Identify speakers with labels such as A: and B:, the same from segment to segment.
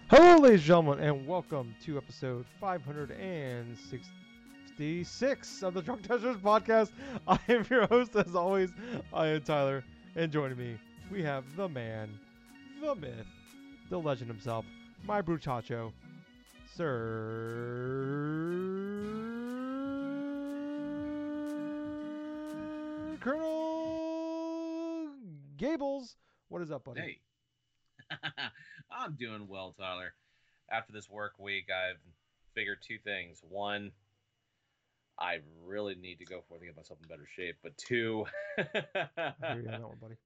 A: Hello, ladies and gentlemen, and welcome to episode 566 of the Drunk Testers podcast. I am your host, as always. I am Tyler, and joining me, we have the man, the myth, the legend himself, my bruchacho, Sir Colonel Gables. What is up, buddy?
B: Hey, I'm doing well, Tyler. After this work week, I've figured two things. One, I really need to go forth and get myself in better shape. But two,
A: I hear you on that one, buddy.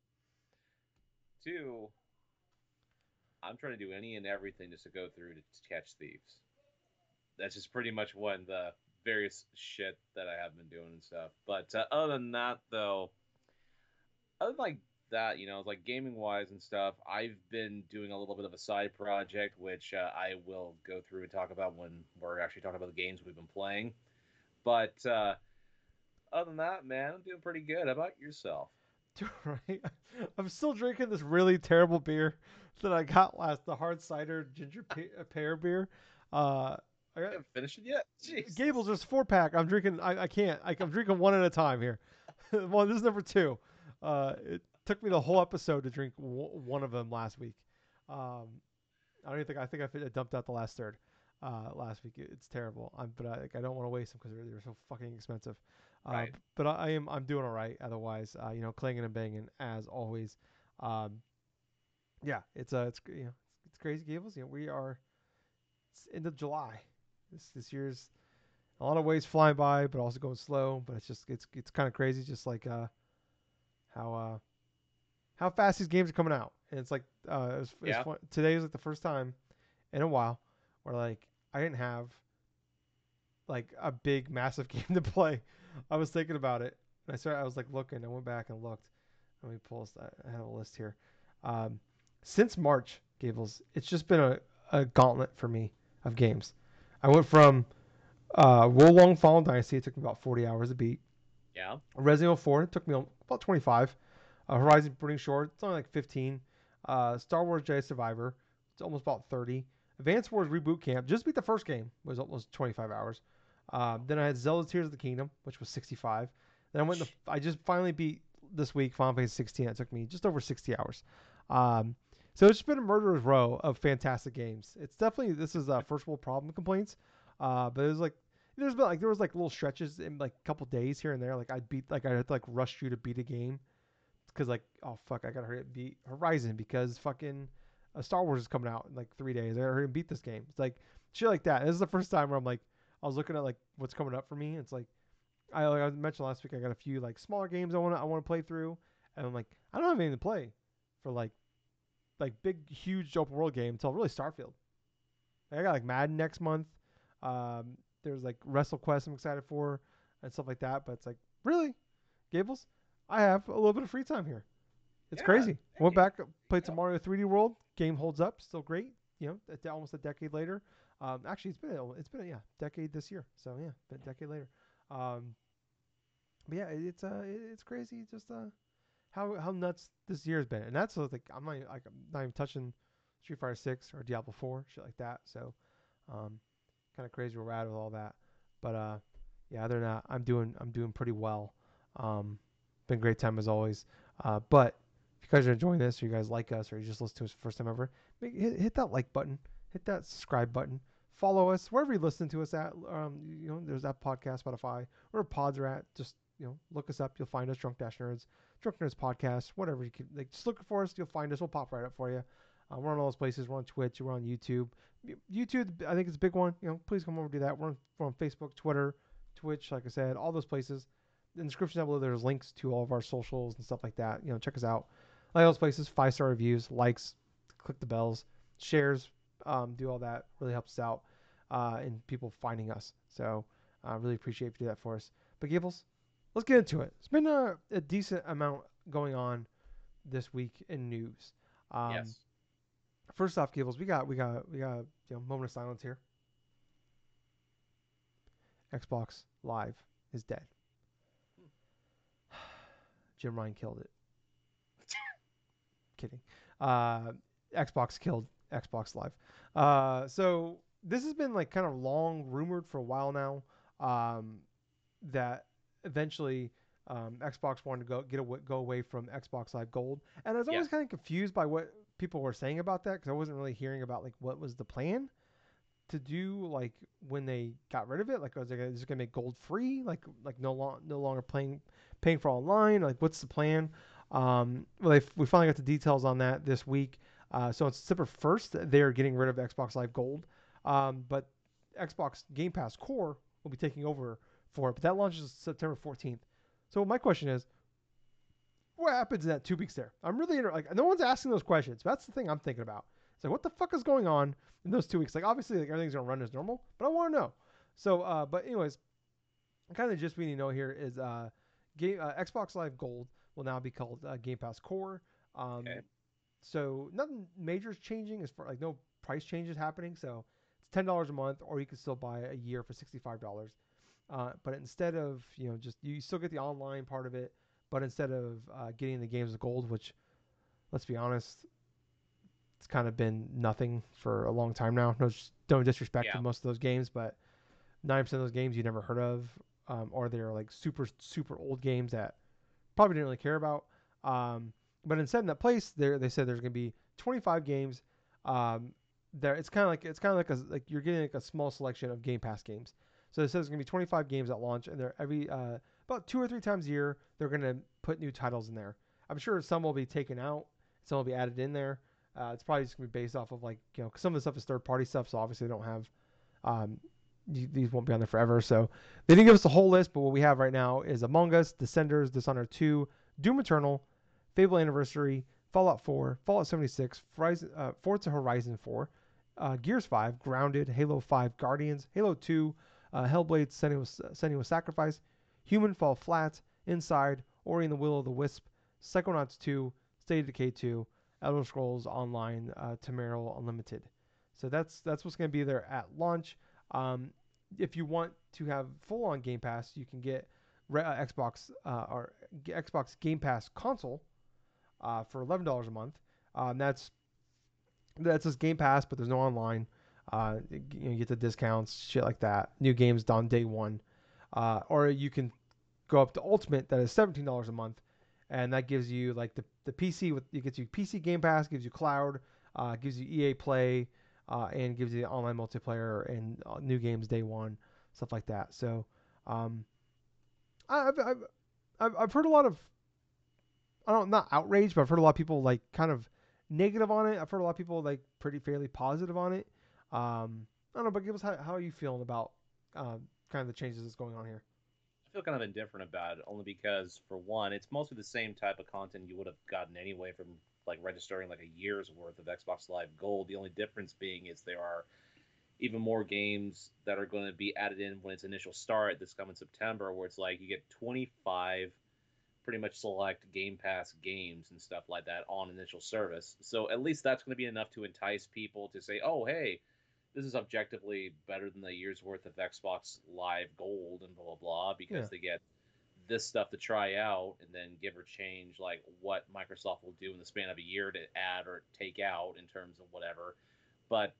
B: two, I'm trying to do any and everything just to go through to catch thieves. That's just pretty much one of the various shit that I have been doing and stuff. But other than that, though, other than like that, like gaming wise and stuff, I've been doing a little bit of a side project, which I will go through and talk about when we're actually talking about the games we've been playing. But other than that, man, I'm doing pretty good. How about yourself?
A: Right? I'm still drinking this really terrible beer that I got last, the hard cider ginger pear beer. Uh, I
B: You
A: got
B: haven't finished it yet? Jesus.
A: Gables. There's 4 pack. I'm drinking. I can't. I'm drinking one at a time here. Well, this is number two. It took me the whole episode to drink one of them last week. Um, I don't even think. I dumped out the last third. Last week it's terrible. But I don't want to waste them because they're so fucking expensive.
B: Right.
A: But I'm doing all right. Otherwise, clanging and banging as always. Um, yeah, it's crazy, Gables. We are it's end of July. This year's a lot of ways flying by, but also going slow. But it's kind of crazy, just like how uh, how fast these games are coming out. And it's like it's
B: Yeah.
A: fun. Today is like the first time in a while where like I didn't have like a big massive game to play. I was thinking about it. And I was like looking. I went back and looked. Let me pull this. I have a list here. Um, since March, Gables, it's just been a gauntlet for me of games. I went from Wo Long Fallen Dynasty. It took me about 40 hours to beat.
B: Yeah.
A: Resident Evil 4 it took me about 25. Horizon Burning Shore, it's only like 15. Star Wars Jedi Survivor, it's almost about 30. Advance Wars Reboot Camp, just beat the first game, was almost 25 hours. Then I had Zelda Tears of the Kingdom, which was 65. Then I just finally beat this week Final Fantasy 16. It took me just over 60 hours. Um, so it's just been a murderer's row of fantastic games. It's definitely this is first world problem complaints, but it was like there was like little stretches in like a couple days here and there. Like I had to like rush through to beat a game because like oh fuck I gotta hurry up beat Horizon because fucking Star Wars is coming out in like 3 days. I gotta hurry and beat this game. It's like shit like that. This is the first time where I'm like I was looking at like what's coming up for me. It's like I mentioned last week I got a few like smaller games I want to play through, and I'm like I don't have anything to play for like big huge open world game until really Starfield. Like, I got like Madden next month. There's like WrestleQuest I'm excited for and stuff like that. But it's like really, Gables, I have a little bit of free time here. It's
B: Yeah.
A: crazy. I went
B: Hey.
A: back, played some
B: Yep.
A: Mario 3D World. Game holds up, still great. Almost a decade later. Actually, it's been yeah, decade this year. So yeah, been a decade later. Um, but yeah, it's crazy. Just how nuts this year's been, and that's like I'm not even touching Street Fighter 6 or Diablo 4, shit like that. So, um, kind of crazy where we're at with all that. But yeah, other than that, I'm doing pretty well. Um, been a great time as always. But if you guys are enjoying this, or you guys like us, or you just listen to us for the first time ever, hit that like button, hit that subscribe button, follow us wherever you listen to us at. There's that podcast, Spotify, where pods are at. Just look us up. You'll find us, Drunk Dash Nerds, Drunk Nerds Podcast, whatever you can. Like, just look for us. You'll find us. We'll pop right up for you. We're on all those places. We're on Twitch. We're on YouTube. YouTube, I think it's a big one. Please come over and do that. We're on Facebook, Twitter, Twitch, like I said, all those places. In the description down below, there's links to all of our socials and stuff like that. Check us out. Like those places, 5-star reviews, likes, click the bells, shares, do all that. Really helps us out in people finding us. So I really appreciate if you do that for us. But Gables, let's get into it. It's been a decent amount going on this week in news. Um,
B: Yes.
A: First off, Gables, we got moment of silence here. Xbox Live is dead. Jim Ryan killed it. Kidding. Uh, Xbox killed Xbox Live. So this has been like kind of long rumored for a while now. Um, that eventually Xbox wanted to go away from Xbox Live Gold, and I was
B: Yeah.
A: always kind of confused by what people were saying about that because I wasn't really hearing about like what was the plan to do like when they got rid of it. Like, was it just gonna make Gold free? Like no longer paying for online? Like, what's the plan? Well, we finally got the details on that this week. So on September 1st, they're getting rid of Xbox Live Gold, but Xbox Game Pass Core will be taking over for it. But that launches September 14th. So my question is, what happens in that 2 weeks there? I'm really like no one's asking those questions. That's the thing I'm thinking about. It's like what the fuck is going on in those 2 weeks? Like obviously like everything's gonna run as normal, but I want to know. So but anyways, kind of just we need to know here is Xbox Live Gold will now be called Game Pass Core. Um,
B: Okay.
A: so nothing major is changing as far like no price changes happening. So it's $10 a month, or you can still buy a year for $65. But instead of just you still get the online part of it, but instead of getting the games of gold, which let's be honest, it's kind of been nothing for a long time now. No disrespect to
B: Yeah.
A: most of those games, but 90% of those games you never heard of, or they're like super old games that probably didn't really care about. But instead, in that place, they said there's going to be 25 games. There, it's kind of like you're getting like a small selection of Game Pass games. So it says there's going to be 25 games at launch, and they're every about 2 or 3 times a year they're going to put new titles in there. I'm sure some will be taken out, some will be added in there. It's probably just going to be based off of like 'cause some of the stuff is third party stuff, so obviously they don't have um, these won't be on there forever. So they didn't give us the whole list, but what we have right now is Among Us, Descenders, Dishonored 2, Doom Eternal, Fable Anniversary, Fallout 4, Fallout 76, Forza Horizon 4, Gears 5, Grounded, Halo 5, Guardians, Halo 2, Hellblade, Senua's Sacrifice, Human Fall Flat, Inside, Ori and the Will of the Wisp, Psychonauts 2, State of Decay 2, Elder Scrolls Online, Tamriel Unlimited. So that's what's going to be there at launch. Um, if you want to have full on Game Pass, you can get Xbox Game Pass console for $11 a month. That's just Game Pass, but there's no online. You get the discounts, shit like that. New games done day one, or you can go up to Ultimate that is $17 a month, and that gives you like the PC with it gets you PC Game Pass, gives you cloud, gives you EA Play, and gives you online multiplayer and new games day one, stuff like that. So, um, I've heard a lot of I don't not outrage, but I've heard a lot of people like kind of negative on it. I've heard a lot of people like pretty fairly positive on it. I don't know, but give us how are you feeling about kind of the changes that's going on here?
B: I feel kind of indifferent about it only because, for one, it's mostly the same type of content you would have gotten anyway from like registering like a year's worth of Xbox Live Gold. The only difference being is there are even more games that are going to be added in when its initial start this coming September, where it's like you get 25 pretty much select Game Pass games and stuff like that on initial service. So at least that's going to be enough to entice people to say, "Oh, hey, this is objectively better than the year's worth of Xbox Live Gold and blah blah blah,"
A: Yeah,
B: because they get this stuff to try out and then give or change like what Microsoft will do in the span of a year to add or take out in terms of whatever. But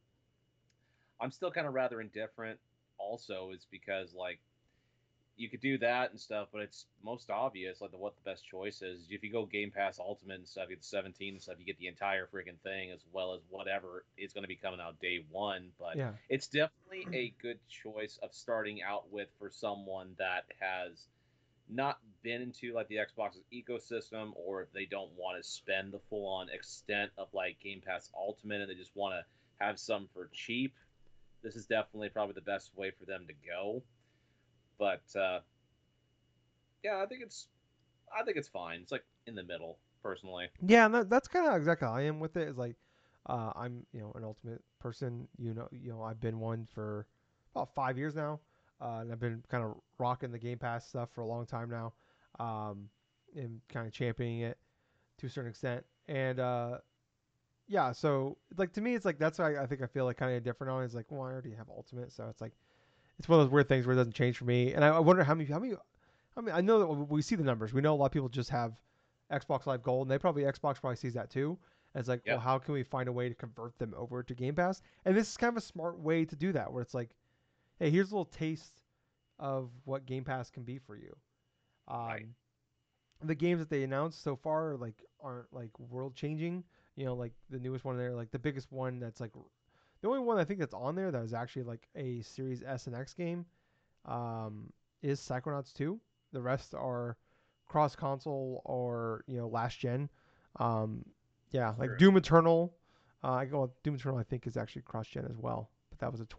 B: I'm still kind of rather indifferent. Also, is because like you could do that and stuff, but it's most obvious like what the best choice is. If you go Game Pass Ultimate and stuff, you get 17 and stuff, you get the entire freaking thing as well as whatever is going to be coming out day one. But
A: yeah,
B: it's definitely a good choice of starting out with for someone that has not been into like the Xbox ecosystem, or if they don't want to spend the full on extent of like Game Pass Ultimate and they just want to have some for cheap. This is definitely probably the best way for them to go. But yeah, I think it's fine. It's like in the middle, personally.
A: yeah. And that's kind of exactly how I am with it. Is like I'm an Ultimate person. I've been one for about 5 years now, and I've been kind of rocking the Game Pass stuff for a long time now, um, and kind of championing it to a certain extent. And yeah, so like to me, it's like that's why I think I feel like kind of different on. It. It's like, well, I already have Ultimate, so it's like it's one of those weird things where it doesn't change for me. And I wonder how many. I mean, I know that we see the numbers. We know a lot of people just have Xbox Live Gold, and Xbox probably sees that too. And it's like, well,
B: Yep.
A: how can we find a way to convert them over to Game Pass? And this is kind of a smart way to do that, where it's like, hey, here's a little taste of what Game Pass can be for you.
B: Right.
A: Um, the games that they announced so far like aren't like world changing. You know, like the newest one there, like the biggest one that's like the only one I think that's on there that is actually like a Series S and X game is Psychonauts 2. The rest are cross console or last gen. Um, yeah, like
B: True.
A: Doom Eternal. I go Doom Eternal. I think is actually cross gen as well, but that was a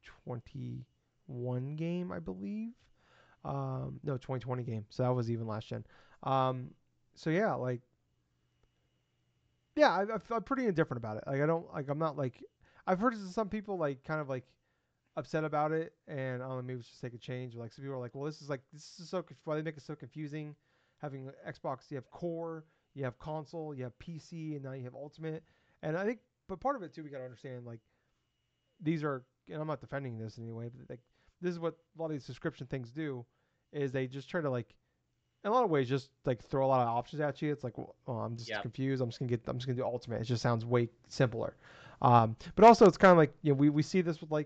A: 2021 game, I believe. No, 2020 game. So that was even last gen. Um, so yeah, like yeah, I'm pretty indifferent about it. Like I don't like I'm not like I've heard some people like kind of like upset about it, and I don't know, maybe it's just take a change. Like some people are like, well, this is so why they make it so confusing. Having Xbox, you have core, you have console, you have PC, and now you have Ultimate. And I think, but part of it too, we got to understand like these are, and I'm not defending this in any way, but like this is what a lot of these subscription things do, is they just try to like in a lot of ways just like throw a lot of options at you. It's like, well, oh, I'm just
B: Yep.
A: confused. I'm just gonna do Ultimate. It just sounds way simpler. But also it's kind of like we see this with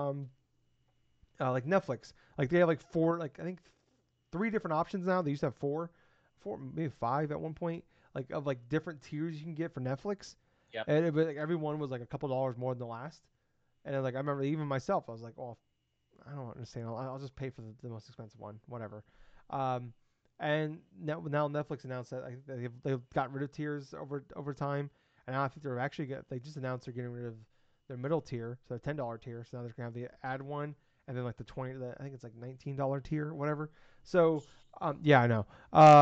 A: like Netflix. Like they have like four, like I think three different options now. They used to have four maybe five at one point, like of like different tiers you can get for Netflix.
B: Yep.
A: And like every one was like a couple dollars more than the last. And then, like I remember even myself, I was like, oh, I don't understand. I'll just pay for the most expensive one, whatever. Um, and now Netflix announced that they've got rid of tiers over time, and now I think they just announced they're getting rid of their middle tier, so the $10 tier. So now they're gonna have the ad one, and then like I think it's like $19 tier, or whatever. So yeah, I know.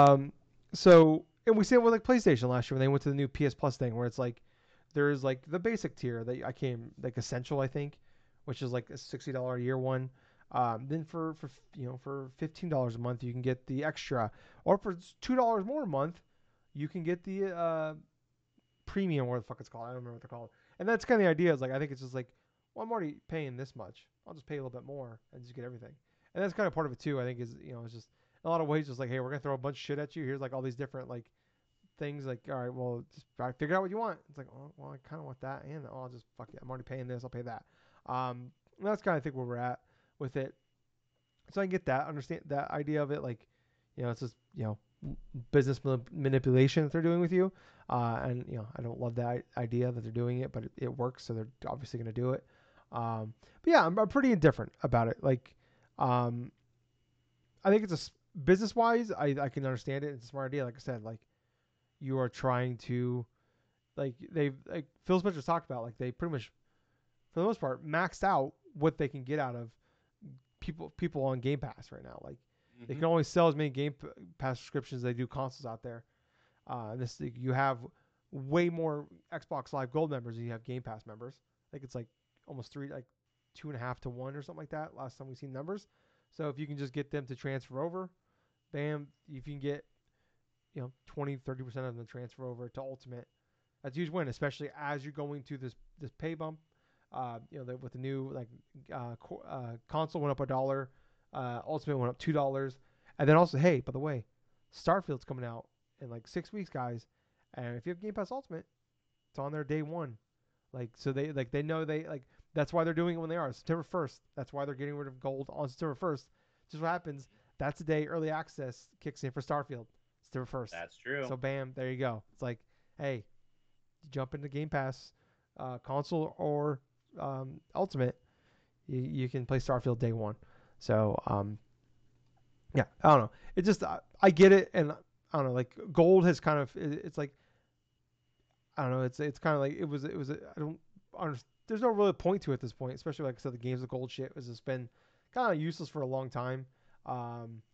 A: So and we see it with like PlayStation last year when they went to the new PS Plus thing, where it's like there's like the basic tier that I came like essential, I think, which is like a $60 a year one. Then for $15 a month you can get the extra, or for $2 more a month you can get the premium, or the fuck it's called. I don't remember what they're called. And that's kind of the idea. Is like I think it's just like, well, I'm already paying this much. I'll just pay a little bit more and just get everything. And that's kind of part of it too. I think is it's just in a lot of ways just like, hey, we're gonna throw a bunch of shit at you. Here's like all these different like things. Like, all right, well, just try to figure out what you want. It's like, oh, well, I kind of want that, and I'll just fuck it. I'm already paying this. I'll pay that. And that's kind of I think where we're at with it. So I can get that, understand that idea of it. Like, it's just business manipulation that they're doing with you. And I don't love that idea that they're doing it, but it works, so they're obviously going to do it. But yeah, I'm pretty indifferent about it. Like, um, I think it's business wise, I can understand it. It's a smart idea. Like I said, like you are trying to they've like Phil Spencer's talked about, like they pretty much for the most part maxed out what they can get out of people on Game Pass right now. Like they
B: Mm-hmm.
A: can only sell as many Game Pass subscriptions as they do consoles out there. This you have way more Xbox Live Gold members than you have Game Pass members. I think it's like almost like 2.5 to 1 or something like that. Last time we seen numbers. So if you can just get them to transfer over, bam, if you can get 20-30% of them transfer over to Ultimate, that's a huge win, especially as you're going to this pay bump. With the new console went up $1, Ultimate went up $2, and then also, hey, by the way, Starfield's coming out in like 6 weeks, guys, and if you have Game Pass Ultimate, it's on there day one. Like so they know they like that's why they're doing it when they are September 1st. That's why they're getting rid of gold on September 1st. Just what happens. That's the day early access kicks in for Starfield. September 1st.
B: That's true.
A: So bam, there you go. It's like, hey, jump into Game Pass, console or Ultimate, you can play Starfield day one. So yeah, I don't know. It just I get it, and I don't know. Like gold has kind of it's like I don't know. It's kind of like it was. I don't understand. There's no really point to it at this point, especially like I said, the games of gold shit has just been kind of useless for a long time. Um,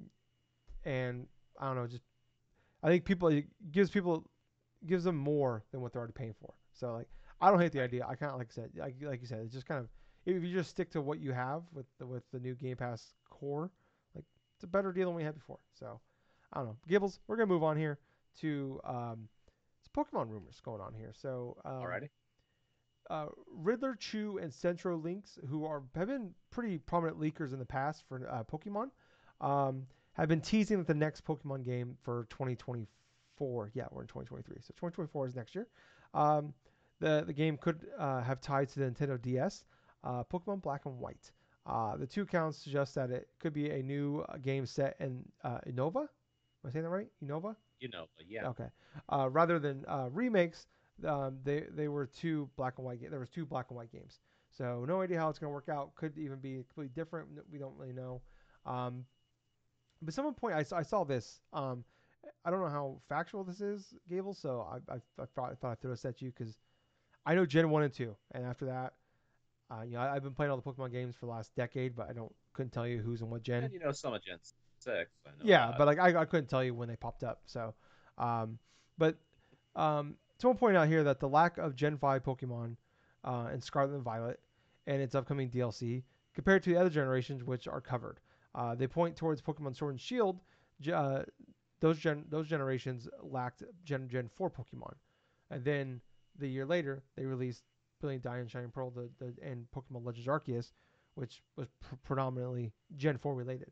A: and I don't know. Just I think it gives them more than what they're already paying for. So like I don't hate the
B: Right.
A: idea. I kind of like I said, like you said, it's just kind of if you just stick to what you have with the new Game Pass core, like it's a better deal than we had before. So I don't know, Gibbles. We're gonna move on here to it's Pokemon rumors going on here. So
B: Alrighty.
A: Riddler, Chew, and Centro Links, who have been pretty prominent leakers in the past for Pokemon, have been teasing that the next Pokemon game for 2025 2024. Yeah, we're in 2023. So 2024 is next year. Um, the game could have ties to the Nintendo DS, Pokemon Black and White. The two accounts suggest that it could be a new game set in Innova. Am I saying that right? Innova?
B: Yeah.
A: Okay. Rather than remakes, they were two black and white. There was two black and white games. So no idea how it's going to work out. Could even be completely different. We don't really know. Um, but some point I saw this. I don't know how factual this is, Gable. So I thought I'd throw this at you because I know Gen 1 and 2, and after that, I've been playing all the Pokemon games for the last decade, but I couldn't tell you who's in what gen.
B: And some of Gen 6, I know
A: Yeah,
B: that.
A: but like I couldn't tell you when they popped up. So, but someone pointed out here that the lack of Gen 5 Pokemon in Scarlet and Violet and its upcoming DLC compared to the other generations, which are covered. They point towards Pokemon Sword and Shield. Uh, those generations lacked Gen 4 Pokemon, and then the year later they released Brilliant Diamond, Shining Pearl, and Pokemon Legends Arceus, which was predominantly Gen 4 related.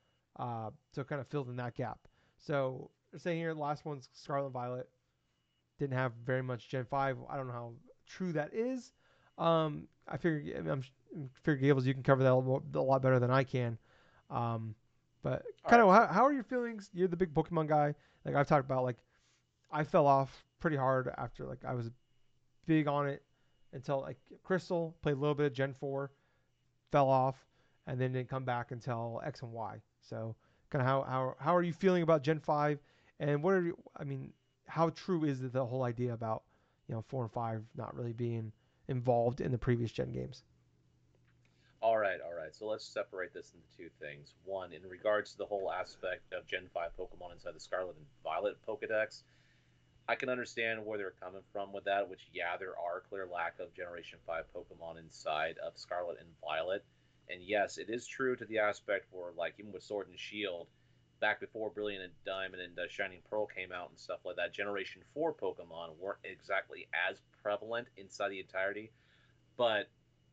A: So kind of filled in that gap. So they're saying here the last one's Scarlet and Violet didn't have very much Gen 5. I don't know how true that is. I figure Gables, you can cover that a lot better than I can. But
B: All
A: kind
B: right.
A: of how are your feelings? You're the big Pokemon guy. Like I've talked about, like I fell off pretty hard after like I was big on it until like Crystal played a little bit of Gen 4, fell off, and then didn't come back until X and Y. So kind of how are you feeling about Gen 5, and what are you, I mean, how true is the whole idea about 4 and 5 not really being involved in the previous gen games?
B: All right, all right. So let's separate this into two things. One, in regards to the whole aspect of Gen 5 Pokemon inside the Scarlet and Violet Pokedex, I can understand where they're coming from with that, which, yeah, there are clear lack of Generation 5 Pokemon inside of Scarlet and Violet. And yes, it is true to the aspect where, like, even with Sword and Shield, back before Brilliant and Diamond and Shining Pearl came out and stuff like that, Generation 4 Pokemon weren't exactly as prevalent inside the entirety. But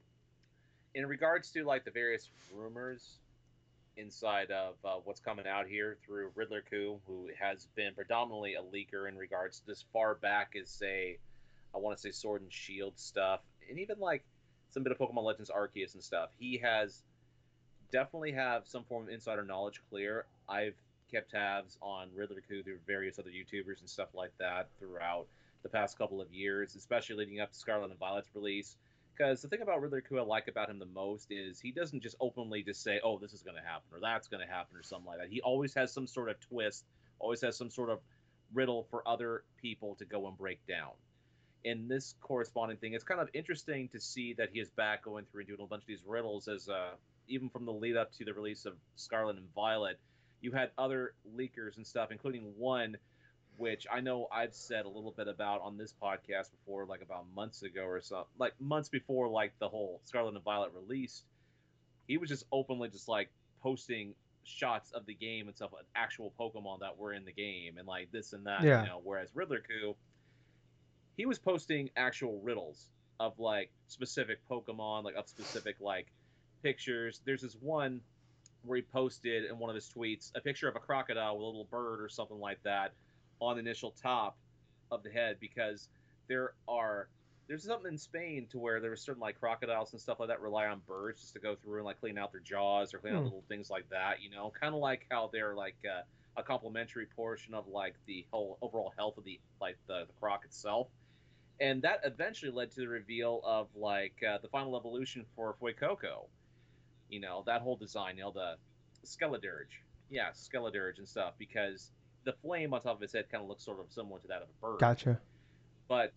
B: in regards to, like, the various rumors inside of what's coming out here through Riddler Coup, who has been predominantly a leaker in regards to this far back as, say, I want to say Sword and Shield stuff, and even like some bit of Pokemon Legends Arceus and stuff. He has definitely have some form of insider knowledge clear. I've kept tabs on Riddler Coup through various other YouTubers and stuff like that throughout the past couple of years, especially leading up to Scarlet and Violet's release. Because the thing about Riddler Coup I like about him the most is he doesn't just openly just say, "Oh, this is going to happen" or "That's going to happen" or something like that. He always has some sort of twist, always has some sort of riddle for other people to go and break down. In this corresponding thing, it's kind of interesting to see that he is back going through and doing a bunch of these riddles as even from the lead up to the release of Scarlet and Violet, you had other leakers and stuff, including one which I know I've said a little bit about on this podcast before, like about months ago or so, like months before like the whole Scarlet and Violet released. He was just openly just like posting shots of the game and stuff, like actual Pokemon that were in the game and like this and that,
A: Yeah,
B: Whereas Riddler Coup, he was posting actual riddles of like specific Pokemon, like of specific like pictures. There's this one where he posted in one of his tweets a picture of a crocodile with a little bird or something like that on the initial top of the head because there are there's something in Spain to where there are certain like crocodiles and stuff like that rely on birds just to go through and like clean out their jaws or clean out
A: hmm.
B: little things like that, kind of like how they're like a complementary portion of like the whole overall health of the croc itself. And that eventually led to the reveal of like the final evolution for Fuecoco. That whole design, the Skeledirge, yeah, Skeledirge and stuff, because the flame on top of his head kind of looks sort of similar to that of a bird.
A: Gotcha.
B: But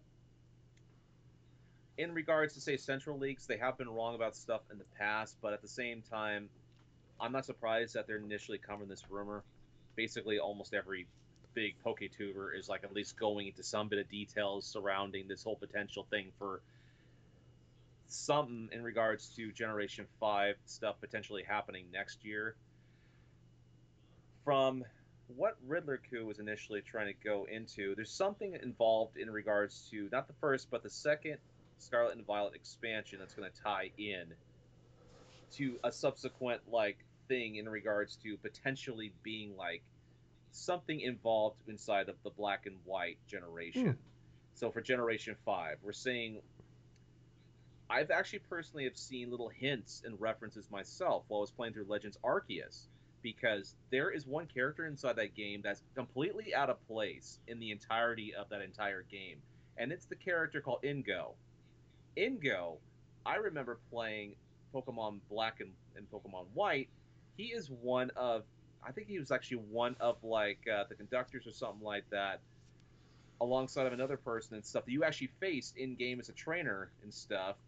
B: in regards to say Central Leagues, they have been wrong about stuff in the past, but at the same time, I'm not surprised that they're initially covering this rumor. Basically, almost every big PokeTuber is like at least going into some bit of details surrounding this whole potential thing for something in regards to Generation 5 stuff potentially happening next year. From what Riddler Coup was initially trying to go into, there's something involved in regards to not the first, but the second Scarlet and Violet expansion that's going to tie in to a subsequent like thing in regards to potentially being like something involved inside of the black and white
A: Hmm.
B: generation. So for Generation 5, we're seeing I've actually personally have seen little hints and references myself while I was playing through Legends Arceus, because there is one character inside that game that's completely out of place in the entirety of that entire game, and it's the character called Ingo. Ingo, I remember playing Pokemon Black and Pokemon White. He is one of, I think he was actually one of like the conductors or something like that, alongside of another person and stuff that you actually faced in game as a trainer and stuff.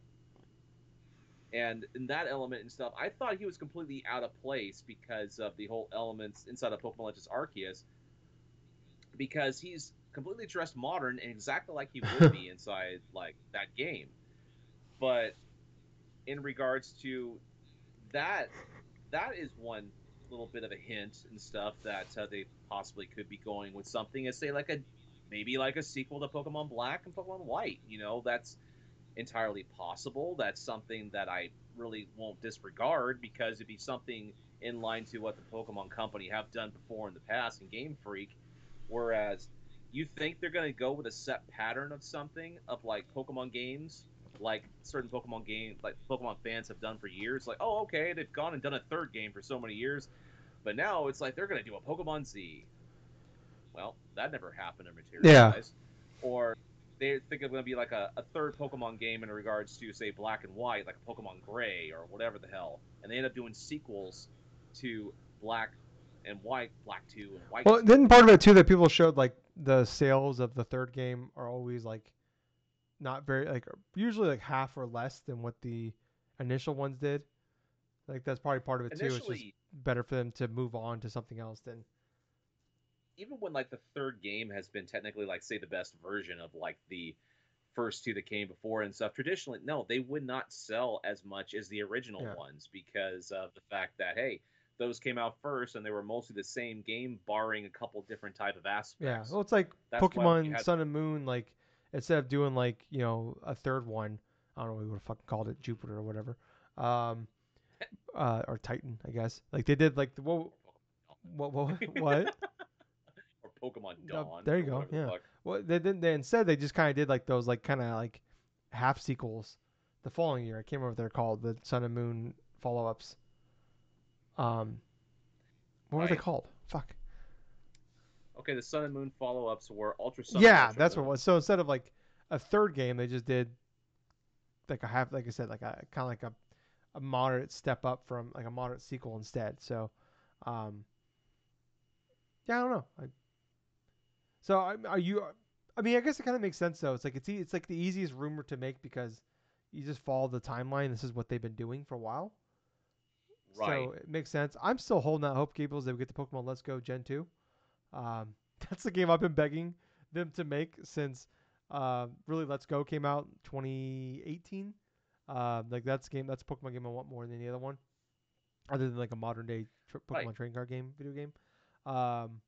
B: And in that element and stuff, I thought he was completely out of place because of the whole elements inside of Pokemon Legends Arceus, because he's completely dressed modern and exactly like he would be inside like that game. But in regards to that, that is one little bit of a hint and stuff that they possibly could be going with something as say like a maybe like a sequel to Pokemon Black and Pokemon White. That's entirely possible. That's something that I really won't disregard, because it'd be something in line to what the Pokemon Company have done before in the past in Game Freak. Whereas you think they're going to go with a set pattern of something of like Pokemon games, like certain Pokemon games, like Pokemon fans have done for years. Like, oh, okay, they've gone and done a third game for so many years, but now it's like they're going to do a Pokemon Z. Well, that never happened or
A: Yeah.
B: materialized. Or they think it's going to be like a third Pokemon game in regards to, say, Black and White, like a Pokemon Gray or whatever the hell. And they end up doing sequels to Black and White, Black 2 and White
A: Well,
B: 2.
A: then part of it too that people showed like the sales of the third game are always like not very like usually like half or less than what the initial ones did. Like that's probably part of it too. It's just
B: Initially,
A: better for them to move on to something else than.
B: even when like the third game has been technically like, say, the best version of like the first two that came before and stuff, traditionally, no, they would not sell as much as the original
A: Yeah.
B: ones, because of the fact that, hey, those came out first and they were mostly the same game, barring a couple different type of
A: Yeah.
B: aspects.
A: Well, it's like
B: That's why when you
A: Pokemon
B: had
A: Sun and Moon. Like instead of doing like a third one, I don't know what we would have fucking called it, Jupiter or whatever, um, or Titan, I guess. Like they did like the what?
B: or Pokemon Dawn
A: There you
B: or
A: go.
B: whatever the
A: Yeah.
B: fuck.
A: Well, they didn't. They instead they just kind of did like those like kind of like half sequels the following year. I can't remember what they're called. The Sun and Moon follow ups. Um, what were they
B: Right.
A: called? Fuck.
B: Okay, the Sun and Moon follow-ups were Ultra Sun and
A: Yeah,
B: Ultra
A: that's what it
B: Moon.
A: was. So instead of like a third game, they just did like a half, like I said, like a kind of like a moderate step up from like a moderate sequel instead. So, um, yeah, I don't know. So are you? I mean, I guess it kind of makes sense though. It's like it's like the easiest rumor to make because you just follow the timeline. This is what they've been doing for a while,
B: Right.
A: so it makes sense. I'm still holding out hope, Gables, that we get the Pokemon Let's Go Gen 2. Um, that's the game I've been begging them to make since really Let's Go came out in 2018. Like that's a Pokemon game I want more than any other one, other than like a modern day
B: Right.
A: Pokemon trading card game, video game. Um,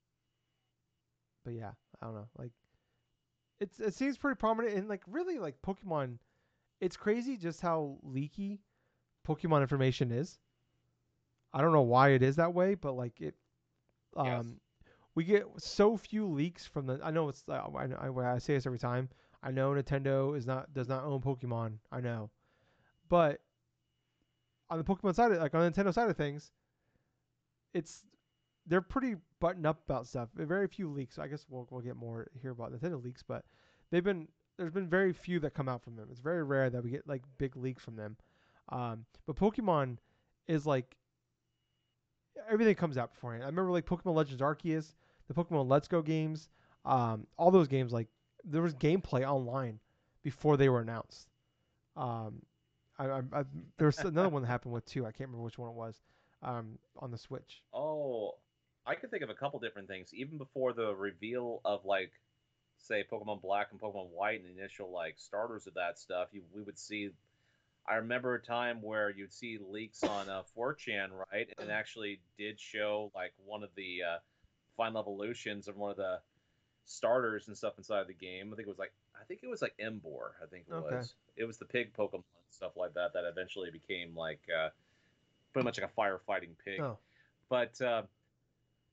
A: but yeah, I don't know. Like it seems pretty prominent and like really like Pokemon. It's crazy just how leaky Pokemon information is. I don't know why it is that way, but like it
B: Yes.
A: um we get so few leaks from the. I know it's. I say this every time. I know Nintendo does not own Pokemon. I know, but on the Pokemon side, like on the Nintendo side of things, it's they're pretty buttoned up about stuff. Very few leaks. I guess we'll get more here about Nintendo leaks, but they've been there's been very few that come out from them. It's very rare that we get like big leaks from them. But Pokemon is like everything comes out beforehand. I remember like Pokemon Legends Arceus, the Pokemon Let's Go games, all those games. Like there was gameplay online before they were announced. Um, I there was another one that happened with two. I can't remember which one it was. On the Switch.
B: Oh, I could think of a couple different things. Even before the reveal of like, say, Pokemon Black and Pokemon White and the initial like starters of that stuff, we would see. I remember a time where you'd see leaks on 4chan, right, and actually did show like one of the final evolutions of one of the starters and stuff inside the game. I think it was like Embor. I think it
A: Okay.
B: was. It was the pig Pokemon and stuff like that that eventually became like pretty much like a firefighting pig.
A: Oh.
B: But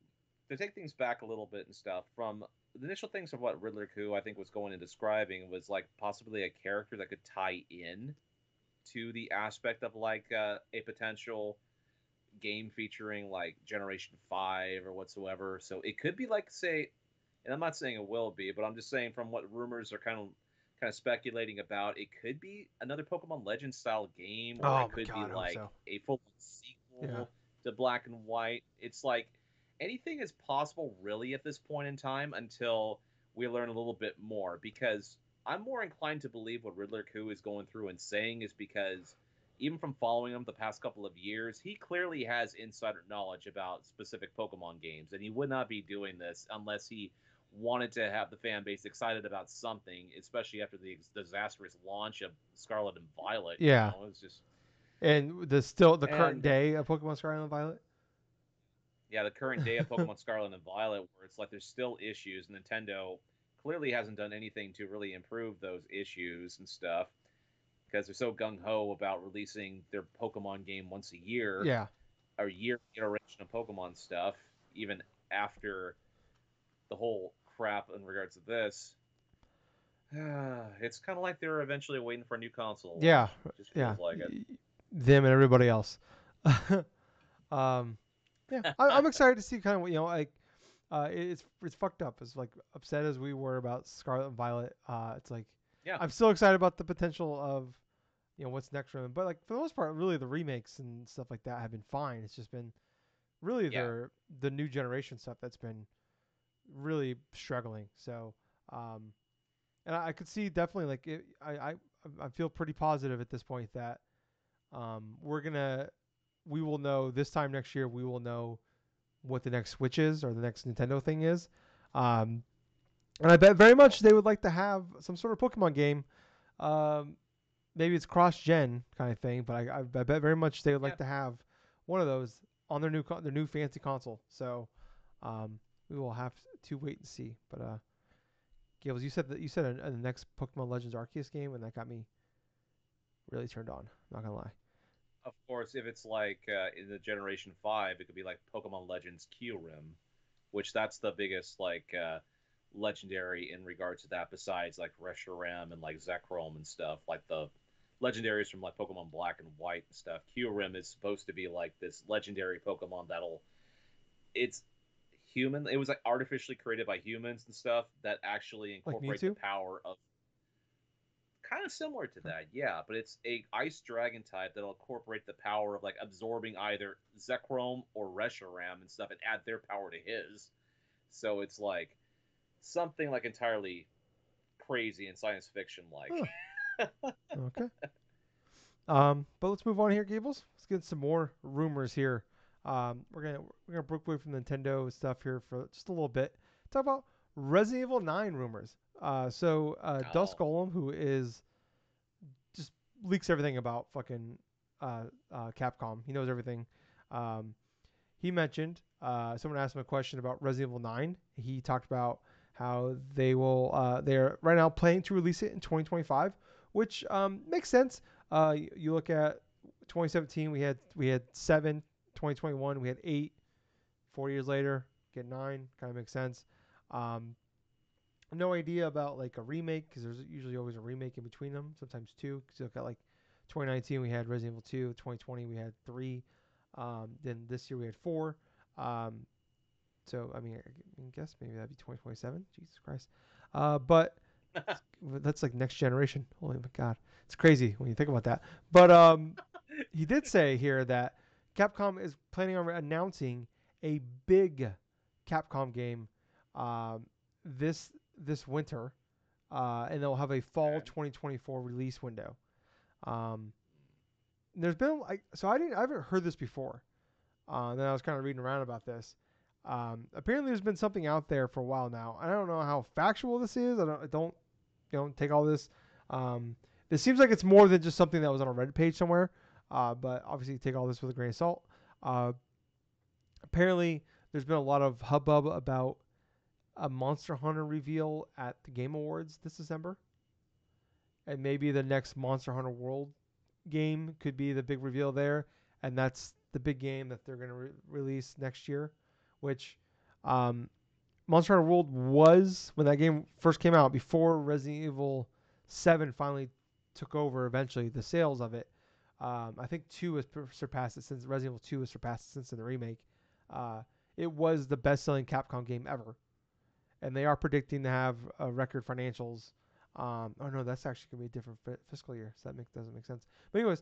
B: to take things back a little bit and stuff, from the initial things of what Riddler Coup I think was going and describing was like possibly a character that could tie in to the aspect of like a potential game featuring like Generation 5 or whatsoever. So it could be like, say, and I'm not saying it will be, but I'm just saying from what rumors are kind of speculating about, it could be another Pokemon Legends style game, or
A: Oh
B: it
A: my
B: could be
A: god, I hope
B: like
A: so.
B: a full
A: Yeah.
B: sequel to Black and White. It's like anything is possible really at this point in time until we learn a little bit more, because I'm more inclined to believe what Riddler Coup is going through and saying is because even from following him the past couple of years, he clearly has insider knowledge about specific Pokemon games, and he would not be doing this unless he wanted to have the fan base excited about something, especially after the disastrous launch of Scarlet and Violet. You
A: Yeah.
B: know, it's just
A: And the current
B: and
A: day of Pokemon Scarlet and Violet.
B: yeah, the current day of Pokemon Scarlet and Violet, where it's like there's still issues. Nintendo clearly hasn't done anything to really improve those issues and stuff because they're so gung ho about releasing their Pokemon game once a year,
A: Yeah.
B: a year iteration of Pokemon stuff, even after the whole crap in regards to this. It's kind of like they're eventually waiting for a new console
A: Yeah.
B: launch. It just
A: Yeah.
B: feels like it.
A: Them and everybody else. um, yeah, I'm excited to see kind of what like. It's fucked up. As like upset as we were about Scarlet and Violet, it's like
B: Yeah,
A: I'm still excited about the potential of what's next for them. But like for the most part, really the remakes and stuff like that have been fine. It's just been really
B: yeah,
A: the new generation stuff that's been really struggling. So, um, and I could see definitely like I feel pretty positive at this point that we will know this time next year. We will know what the next Switch is or the next Nintendo thing is. Um, and I bet very
B: oh,
A: much they would like to have some sort of Pokemon game. Um, maybe it's cross-gen kind of thing, but I bet very much they would
B: yeah.
A: like to have one of those on their new fancy console. So um, we will have to wait and see. But Gables, you said a next Pokemon Legends Arceus game, and that got me really turned on. Not gonna lie.
B: Of course, if it's like in the Generation 5, it could be like Pokemon Legends Kyurem, which that's the biggest like legendary in regards to that, besides like Reshiram and like Zekrom and stuff, like the legendaries from like Pokemon Black and White and stuff. Kyurem is supposed to be like this legendary Pokemon that'll it's human. It was like artificially created by humans and stuff that actually
A: Like
B: incorporate the
A: Mewtwo.
B: power of kind of similar to
A: Okay.
B: that, yeah. But it's a ice dragon type that'll incorporate the power of like absorbing either Zekrom or Reshiram and stuff and add their power to his. So it's like something like entirely crazy and science fiction like.
A: Huh. Okay. But let's move on here, Gables. Let's get some more rumors here. We're gonna break away from Nintendo stuff here for just a little bit. Talk about Resident Evil 9 rumors. Dusk
B: Oh,
A: Golem, who is just leaks everything about fucking Capcom. He knows everything. Um, he mentioned someone asked him a question about Resident Evil 9. He talked about how they're right now planning to release it in 2025, which makes sense. You look at 2017, we had 7, 2021 we had 8, 4 years later get 9, kind of makes sense. Um, no idea about like a remake because there's usually always a remake in between them, sometimes two. Because you look at like 2019 we had Resident Evil 2, 2020 we had 3, then this year we had 4. Um, so I guess maybe that'd be 2027. Jesus Christ. But that's like next generation. Holy my god, it's crazy when you think about that. But he did say here that Capcom is planning on announcing a big Capcom game um, this winter, and they'll have a fall
B: okay.
A: 2024 release window. Um, there's been like so I haven't heard this before. Then I was kind of reading around about this. Apparently, there's been something out there for a while now. I don't know how factual this is. I don't take all this. Um, it seems like it's more than just something that was on a Reddit page somewhere. But obviously, take all this with a grain of salt. Uh, Apparently, there's been a lot of hubbub about a Monster Hunter reveal at the Game Awards this December, and maybe the next Monster Hunter World game could be the big reveal there, and that's the big game that they're going to release next year, which Um, Monster Hunter World was when that game first came out, before Resident Evil 7 finally took over eventually the sales of it. I think 2 has surpassed it since Resident Evil 2 has surpassed it since in the remake. Uh, it was the best-selling Capcom game ever, and they are predicting to have record financials. Oh no, that's actually gonna be a different fiscal year, so doesn't make sense. But anyways,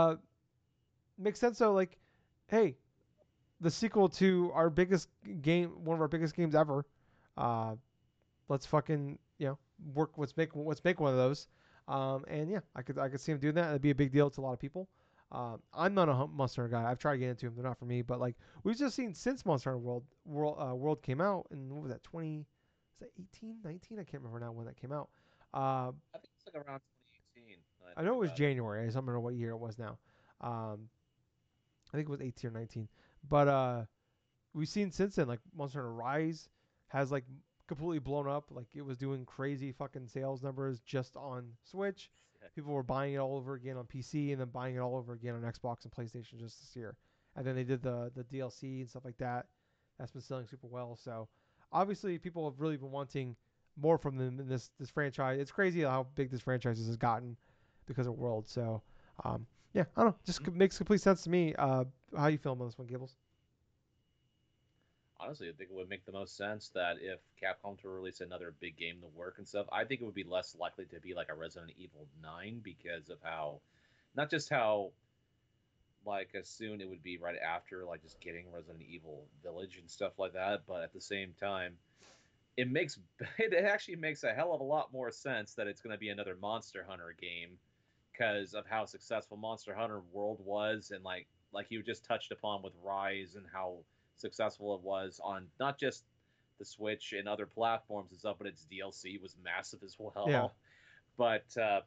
A: makes sense. So like, hey, the sequel to our biggest game, one of our biggest games ever. Uh, let's fucking work. Let's make one of those. And yeah, I could see him doing that. It'd be a big deal to a lot of people. I'm not a Monster Hunter guy. I've tried getting into them. They're not for me. But like we've just seen since Monster Hunter World came out, and what was that 20? Is that 18, 19? I can't remember now when that came out. Uh,
B: I think it's like around 2018. When I
A: I
B: think
A: know it was
B: about it.
A: January. I just don't remember what year it was now. Um, I think it was 18 or 19. But we've seen since then, like Monster Hunter Rise has like completely blown up. Like it was doing crazy fucking sales numbers just on Switch. People were buying it all over again on PC and then buying it all over again on Xbox and PlayStation just this year. And then they did the DLC and stuff like that. That's been selling super well. So obviously people have really been wanting more from them in this franchise. It's crazy how big this franchise has gotten because of World. So yeah, I don't know. Just makes complete sense to me. How you feeling on this one, Gables?
B: Honestly, I think it would make the most sense that if Capcom to release another big game to work and stuff, I think it would be less likely to be like a Resident Evil 9 because of how, not just how like as soon it would be right after like just getting Resident Evil Village and stuff like that, but at the same time, it makes it actually makes a hell of a lot more sense that it's going to be another Monster Hunter game because of how successful Monster Hunter World was, and like you just touched upon with Rise and how successful it was on not just the Switch and other platforms and stuff, but its DLC was massive as
A: Yeah.
B: well. But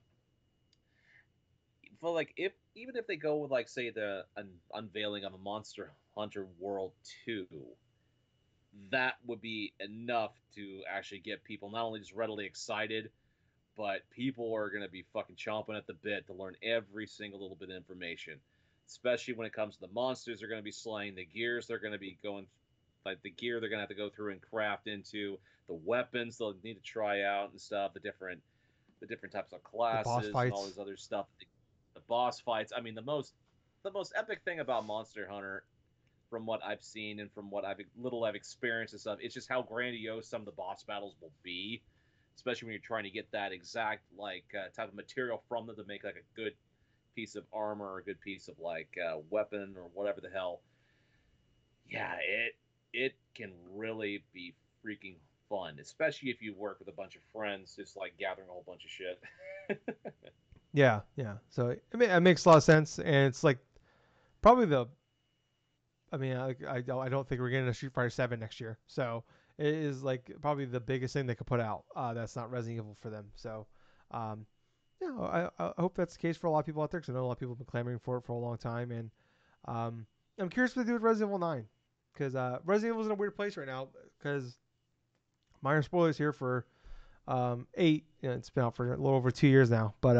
B: like if even if they go with like say the unveiling of a Monster Hunter World 2, that would be enough to actually get people not only just readily excited, but people are going to be fucking chomping at the bit to learn every single little bit of information, especially when it comes to the monsters they're going to be slaying, the gears they're going to be going, like the gear they're going to have to go through and craft into, the weapons they'll need to try out and stuff, the different types of
A: The boss
B: classes and all
A: fights.
B: this other stuff, the boss fights. I mean, the most epic thing about Monster Hunter, from what I've seen and from what I've experienced and stuff, it's just how grandiose some of the boss battles will be, especially when you're trying to get that exact like type of material from them to make like a good piece of armor or a good piece of like weapon or whatever the hell. Yeah, it can really be freaking fun, especially if you work with a bunch of friends, just like gathering a whole bunch of shit.
A: Yeah, yeah. So it makes a lot of sense, and it's like probably the. I mean, I don't think we're getting a Street Fighter 7 next year. So it is like probably the biggest thing they could put out. That's not Resident Evil for them. So, um, yeah, I hope that's the case for a lot of people out there because I know a lot of people have been clamoring for it for a long time, and um, I'm curious what they do with Resident Evil 9 because Resident Evil's in a weird place right now because minor spoilers here for 8. It's been out for a little over 2 years now, but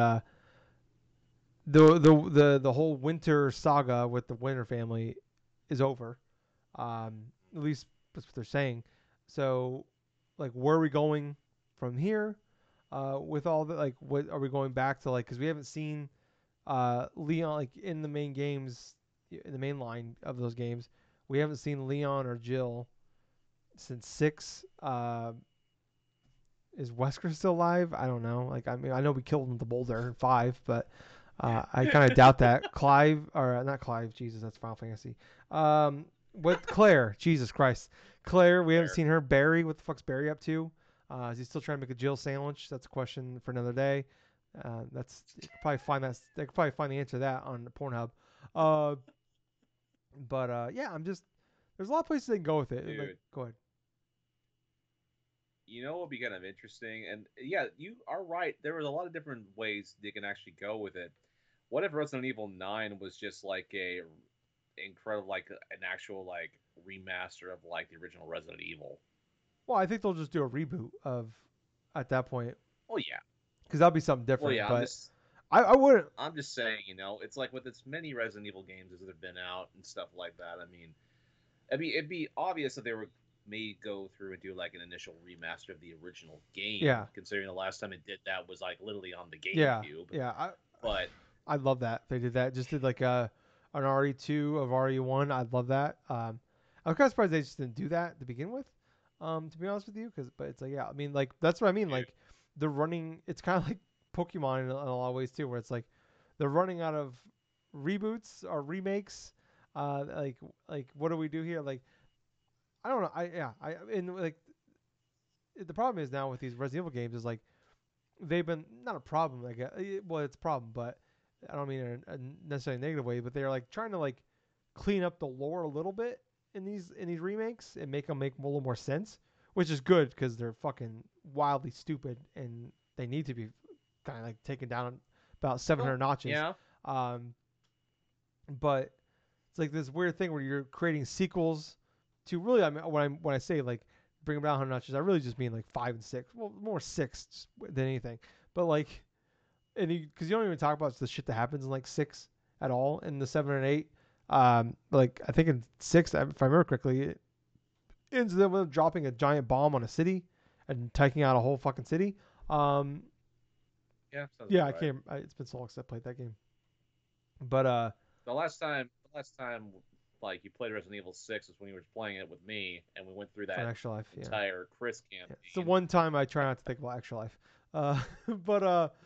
A: the whole Winter saga with the Winter family is over. At least that's what they're saying. So, like, where are we going from here? With all the like, what are we going back to? Like, because we haven't seen Leon like in the main games, in the main line of those games. We haven't seen Leon or Jill since 6. Is Wesker still alive? I don't know. Like, I mean, I know we killed him with the boulder in 5, but I kind of doubt that. Clive, or not Clive, Jesus, that's Final Fantasy. With Claire, Jesus Christ. Claire, we haven't
B: There,
A: seen her. Barry, what the fuck's Barry up to? Is he still trying to make a Jill sandwich? That's a question for another day. That's you could probably find that. They could probably find the answer to that on Pornhub. Uh, but yeah, there's a lot of places they can go with it. Like,
B: dude.
A: go ahead.
B: You know what would be kind of interesting, and yeah, you are right. There was a lot of different ways they can actually go with it. What if Resident Evil 9 was just like a incredible, like an actual like remaster of like the original Resident Evil?
A: Well, I think they'll just do a reboot of at that point
B: Well, yeah,
A: because that'll be something
B: well,
A: different.
B: yeah. I'm
A: But
B: just,
A: I wouldn't.
B: I'm just saying, it's like with as many Resident Evil games as have been out and stuff like that. I mean, it'd be obvious that they were. may go through and do like an initial remaster of the original game,
A: Yeah,
B: considering the last time it did that was like literally on the
A: yeah,
B: GameCube.
A: yeah.
B: But
A: I love that they did that. Just did like an RE2 of RE1. I love that. I'm kind of surprised they just didn't do that to begin with. To be honest with you, but it's like, yeah, I mean, like that's what I mean.
B: dude,
A: Like they're running. It's kind of like Pokemon in a lot of ways too, where it's like they're running out of reboots or remakes. Like what do we do here? Like I don't know. I and like the problem is now with these Resident Evil games is like they've been not a problem. Like well, it's a problem, but I don't mean in a necessarily negative way. But they're like trying to like clean up the lore a little bit in these remakes and make them make a little more sense, which is good because they're fucking wildly stupid and they need to be kind of like taken down about
B: well,
A: 700 notches.
B: yeah,
A: Um, but it's like this weird thing where you're creating sequels to really. I mean, when I say like bring them down 100 notches, I really just mean like 5 and 6. Well, more 6 than anything. But like, and because you don't even talk about the shit that happens in like 6 at all in the 7 and 8. Like I think in 6, if I remember correctly, it ends with them dropping a giant bomb on a city and taking out a whole fucking city. Um,
B: yeah, sounds
A: yeah,
B: about
A: I
B: right.
A: can't. It's been so long since I played that game. But
B: The last time, like you played Resident Evil 6 was when you were playing it with me, and we went through
A: for an
B: that
A: extra life, yeah.
B: entire Chris
A: Yeah, it's the
B: campaign.
A: one time I try not to think about extra life. But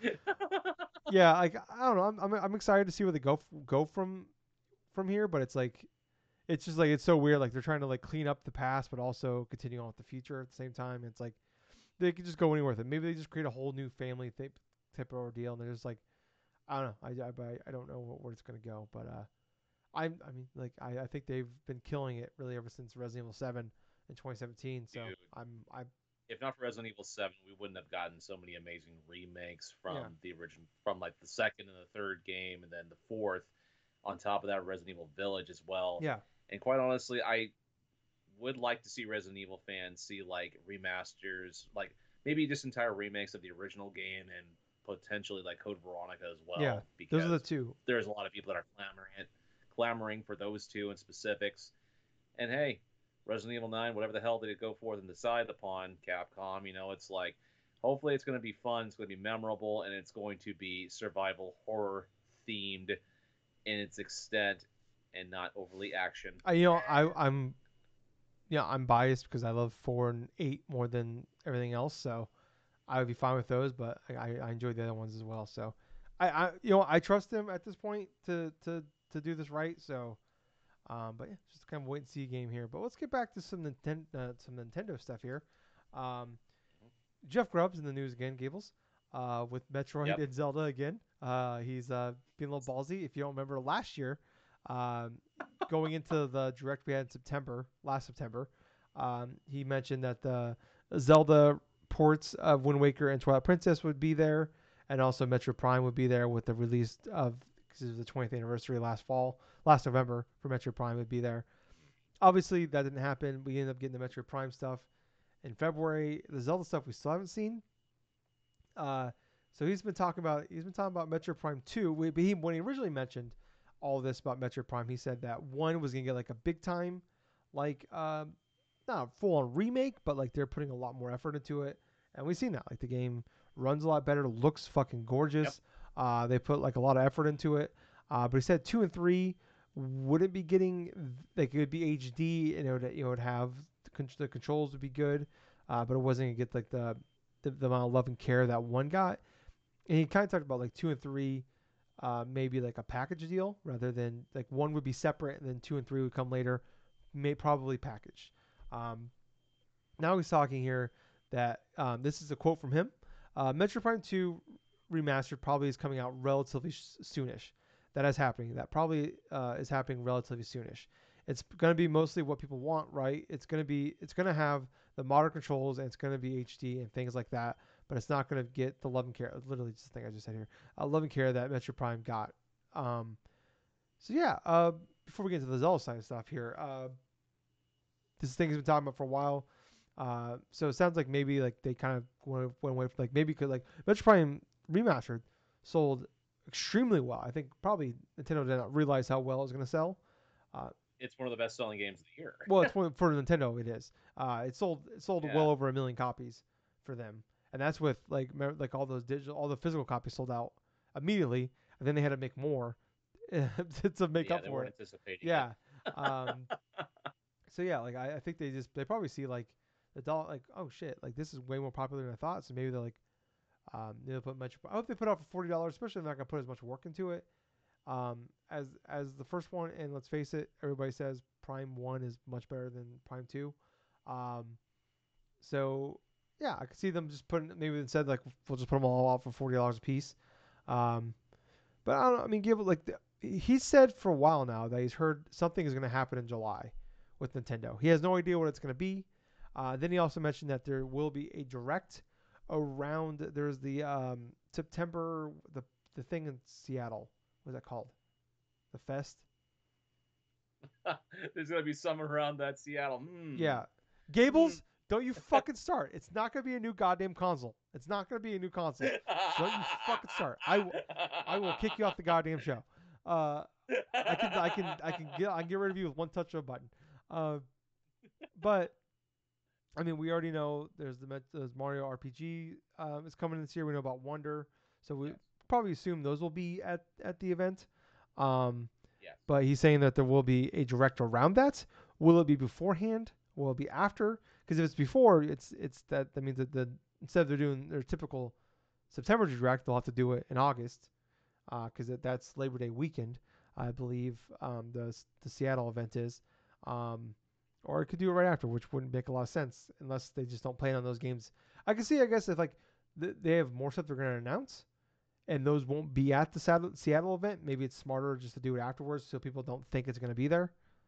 A: yeah, like I don't know. I'm excited to see where they go from here. But it's like it's just like it's so weird. Like they're trying to like clean up the past, but also continue on with the future at the same time. It's like they could just go anywhere with it. Maybe they just create a whole new family type of ordeal, and they're just like I don't know. I don't know where it's gonna go. But I mean like I think they've been killing it really ever since Resident Evil 7 in 2017. So
B: Dude,
A: I
B: if not for Resident Evil 7, we wouldn't have gotten so many amazing remakes
A: yeah
B: from the original, from like the second and the third game, and then the fourth. On top of that, Resident Evil Village as well.
A: yeah
B: And quite honestly, I would like to see Resident Evil fans see like remasters, like maybe just entire remakes of the original game and potentially like Code Veronica as
A: yeah.
B: well,
A: Those are the
B: because
A: two.
B: there's a lot of people that are clamoring for those two in specifics. And hey, Resident Evil 9, whatever the hell they go forth and decide upon, Capcom, it's like hopefully it's going to be fun, it's going to be memorable, and it's going to be survival horror themed in its extent and not overly action.
A: I'm I'm biased because I love 4 and 8 more than everything else. So I would be fine with those, but I enjoy the other ones as well. So I trust them at this point to do this right. So but yeah, just kind of wait and see game here. But let's get back to some Nintendo stuff here. Um, Jeff Grubb's in the news again, Gables, with Metroid
B: Yep.
A: and Zelda again. He's being a little ballsy. If you don't remember last year, um, going into the direct we had in last September, he mentioned that the Zelda ports of Wind Waker and Twilight Princess would be there, and also Metro Prime would be there with the release of because it was the 20th anniversary last November for Metro Prime would be there. Obviously, that didn't happen. We ended up getting the Metro Prime stuff in February. The Zelda stuff we still haven't seen. Uh, so he's been talking about Metro Prime 2. When he originally mentioned all this about Metro Prime, he said that one was gonna get like a big time, like not a full on remake, but like they're putting a lot more effort into it, and we've seen that. Like the game runs a lot better, looks fucking
B: Yep.
A: gorgeous. They put like a lot of effort into it. But he said 2 and 3 wouldn't be getting like it would be HD and it would have the controls would be good, but it wasn't gonna get like the amount of love and care that one got. And he kind of talked about like 2 and 3, maybe like a package deal rather than like one would be separate and then 2 and 3 would come later, may probably packaged. Um, Now he's talking here that this is a quote from him. Metro Prime 2 remastered probably is coming out relatively soonish. That is happening. That probably is happening relatively soonish. It's going to be mostly what people want, right? It's going to have the modern controls and it's going to be HD and things like that. But it's not going to get the love and care. Literally, just the thing I just said here. Love and care that Metro Prime got. Um, so yeah. Before we get into the Zelda side of stuff here, this thing has been talking about for a while. So it sounds like maybe like they kind of went away from like maybe could like Metro Prime Remastered sold extremely well. I think probably Nintendo did not realize how well it was going to sell.
B: it's one of the best selling games of the year.
A: Well, it's one for Nintendo. It is. It sold well
B: Yeah,
A: over 1 million copies for them, and that's with like all those all the physical copies sold out immediately, and then they had to make more to make
B: yeah,
A: up
B: they
A: for
B: weren't
A: it.
B: anticipating it.
A: Yeah. Um, so yeah, like I think they probably see like the dollar, like, oh shit, like this is way more popular than I thought. So maybe they're like, they'll put much. I hope they put out for $40, especially if they're not gonna put as much work into it. As the first one, and let's face it, everybody says Prime One is much better than Prime Two. Um, so yeah, I could see them just putting, maybe instead, like, we'll just put them all out for $40 a piece. Um, but I don't know. I mean, give it like he said for a while now that he's heard something is going to happen in July with Nintendo. He has no idea what it's going to be. Then he also mentioned that there will be a direct around. There's the September, the thing in Seattle. What's that called? The fest.
B: There's gonna be some around that Seattle. Hmm.
A: Yeah,
B: Hmm.
A: Gables. Don't you fucking start. It's not gonna be a new goddamn console. It's not gonna be a new console. Don't you fucking start. I will kick you off the goddamn show. Uh, I can get rid of you with one touch of a button. Uh, but I mean, we already know there's Mario RPG is coming this year. We know about Wonder, so we
B: Yes.
A: probably assume those will be at the event. Um,
B: Yes.
A: but he's saying that there will be a direct around that. Will it be beforehand? Will it be after? Because if it's before, that means that instead of they're doing their typical September direct, they'll have to do it in August because that's Labor Day weekend, I believe. The Seattle event is, um, or it could do it right after, which wouldn't make a lot of sense unless they just don't plan on those games. I can see, I guess, if like they have more stuff they're going to announce, and those won't be at the Seattle event. Maybe it's smarter just to do it afterwards so people don't think it's going to be there.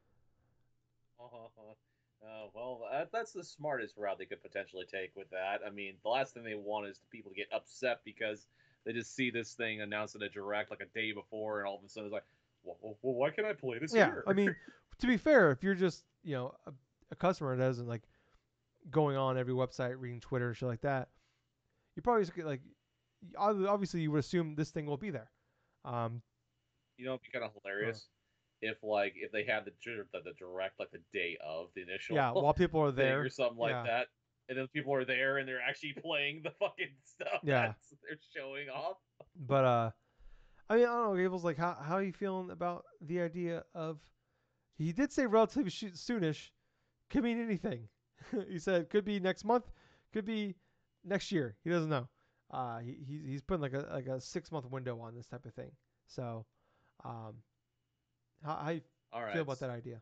B: Well, that's the smartest route they could potentially take with that. I mean, the last thing they want is people to get upset because they just see this thing announced in a direct like a day before, and all of a sudden it's like, well, why can't I play this
A: Yeah, I
B: here?
A: mean, to be fair, if you're just a customer that isn't like going on every website, reading Twitter and shit like that, you probably just get like obviously you would assume this thing will be there. Um,
B: It'd be kind of
A: uh,
B: hilarious if they had the direct like the day of the initial
A: yeah, while people are
B: thing or
A: there,
B: something like
A: yeah,
B: that, and then people are there and they're actually playing the fucking stuff
A: yeah.
B: that's they're showing off.
A: But I mean, I don't know. Gables, like, how are you feeling about the idea of? He did say relatively soonish. Could mean anything. He said could be next month, could be next year. He doesn't know. He's putting like a 6 month window on this type of thing. So, um, how you
B: All
A: feel
B: right.
A: about that idea?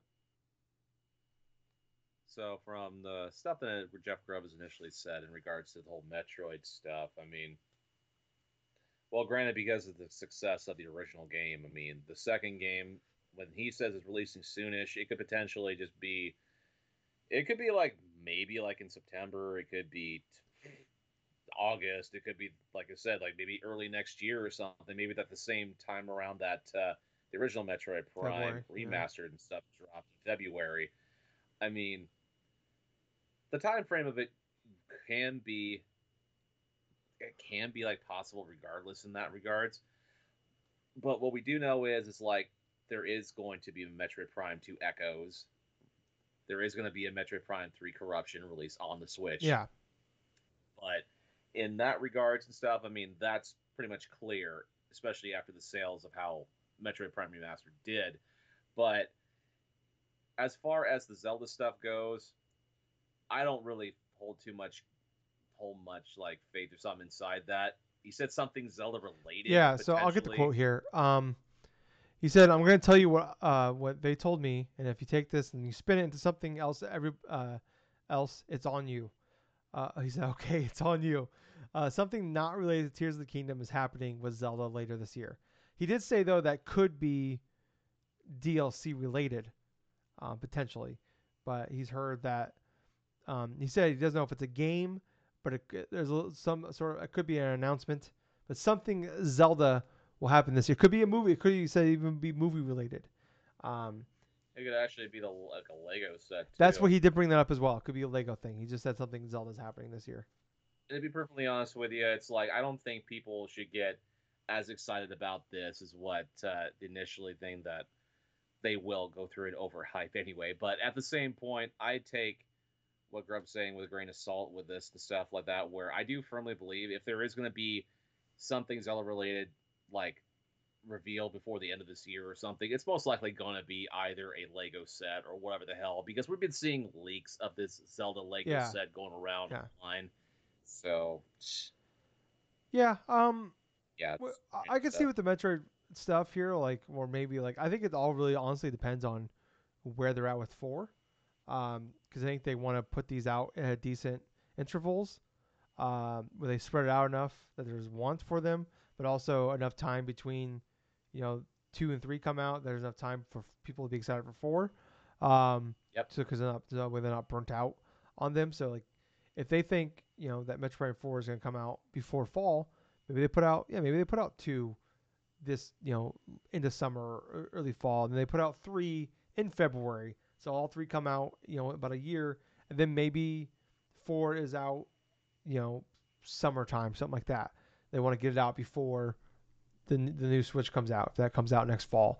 B: So from the stuff that Jeff Grubb has initially said in regards to the whole Metroid stuff, I mean, well, granted, because of the success of the original game, I mean, the second game, when he says it's releasing soonish, it could potentially just be, it could be like maybe like in September, it could be August, it could be like I said, like maybe early next year or something. Maybe at the same time around that the original Metroid Prime
A: February. Yeah.
B: remastered and stuff dropped in February. I mean, the time frame of it can be like possible regardless in that regards. But what we do know is like there is going to be a Metroid Prime 2 Echoes. There is going to be a Metroid Prime 3 Corruption release on the Switch.
A: Yeah.
B: But in that regards and stuff, I mean that's pretty much clear, especially after the sales of how Metroid Prime Remastered did. But as far as the Zelda stuff goes, I don't really hold much like faith or something inside that. He said something Zelda related
A: Yeah. So I'll get the
B: potentially.
A: quote here. He said, "I'm going to tell you what they told me, and if you take this and you spin it into something else, else, it's on you." He said, "Okay, it's on you." Something not related to Tears of the Kingdom is happening with Zelda later this year. He did say though that could be DLC related, potentially, but he's heard that. He said he doesn't know if it's a game, but there's some sort of, it could be an announcement, but something Zelda will happen this year. Could be a movie. It could, he said, even be movie related. Um,
B: It could actually be like a Lego set
A: that's
B: too.
A: what he did bring that up as well. It could be a Lego thing. He just said something Zelda's happening this year.
B: And to be perfectly honest with you, it's like I don't think people should get as excited about this as what the initially thing that they will go through an overhype anyway. But at the same point, I take what Grub's saying with a grain of salt with this, the stuff like that, where I do firmly believe if there is going to be something Zelda related, like reveal before the end of this year or something, it's most likely going to be either a Lego set or whatever the hell, because we've been seeing leaks of this Zelda Lego
A: Yeah.
B: set going around
A: Yeah.
B: online. So,
A: Yeah.
B: yeah, it's
A: I can see
B: stuff.
A: with the Metroid stuff here, like, or maybe like I think it all really honestly depends on where they're at with 4. Because I think they want to put these out at decent intervals, where they spread it out enough that there's want for them, but also enough time between, you know, 2 and 3 come out. There's enough time for people to be excited for 4.
B: Yep.
A: So because they're not burnt out on them. So like, if they think that Metroid 4 is going to come out before fall, maybe they put out 2 this into summer or early fall, and then they put out 3 in February. So all 3 come out about a year, and then maybe 4 is out summertime, something like that. They want to get it out before the new Switch comes out. If that comes out next fall.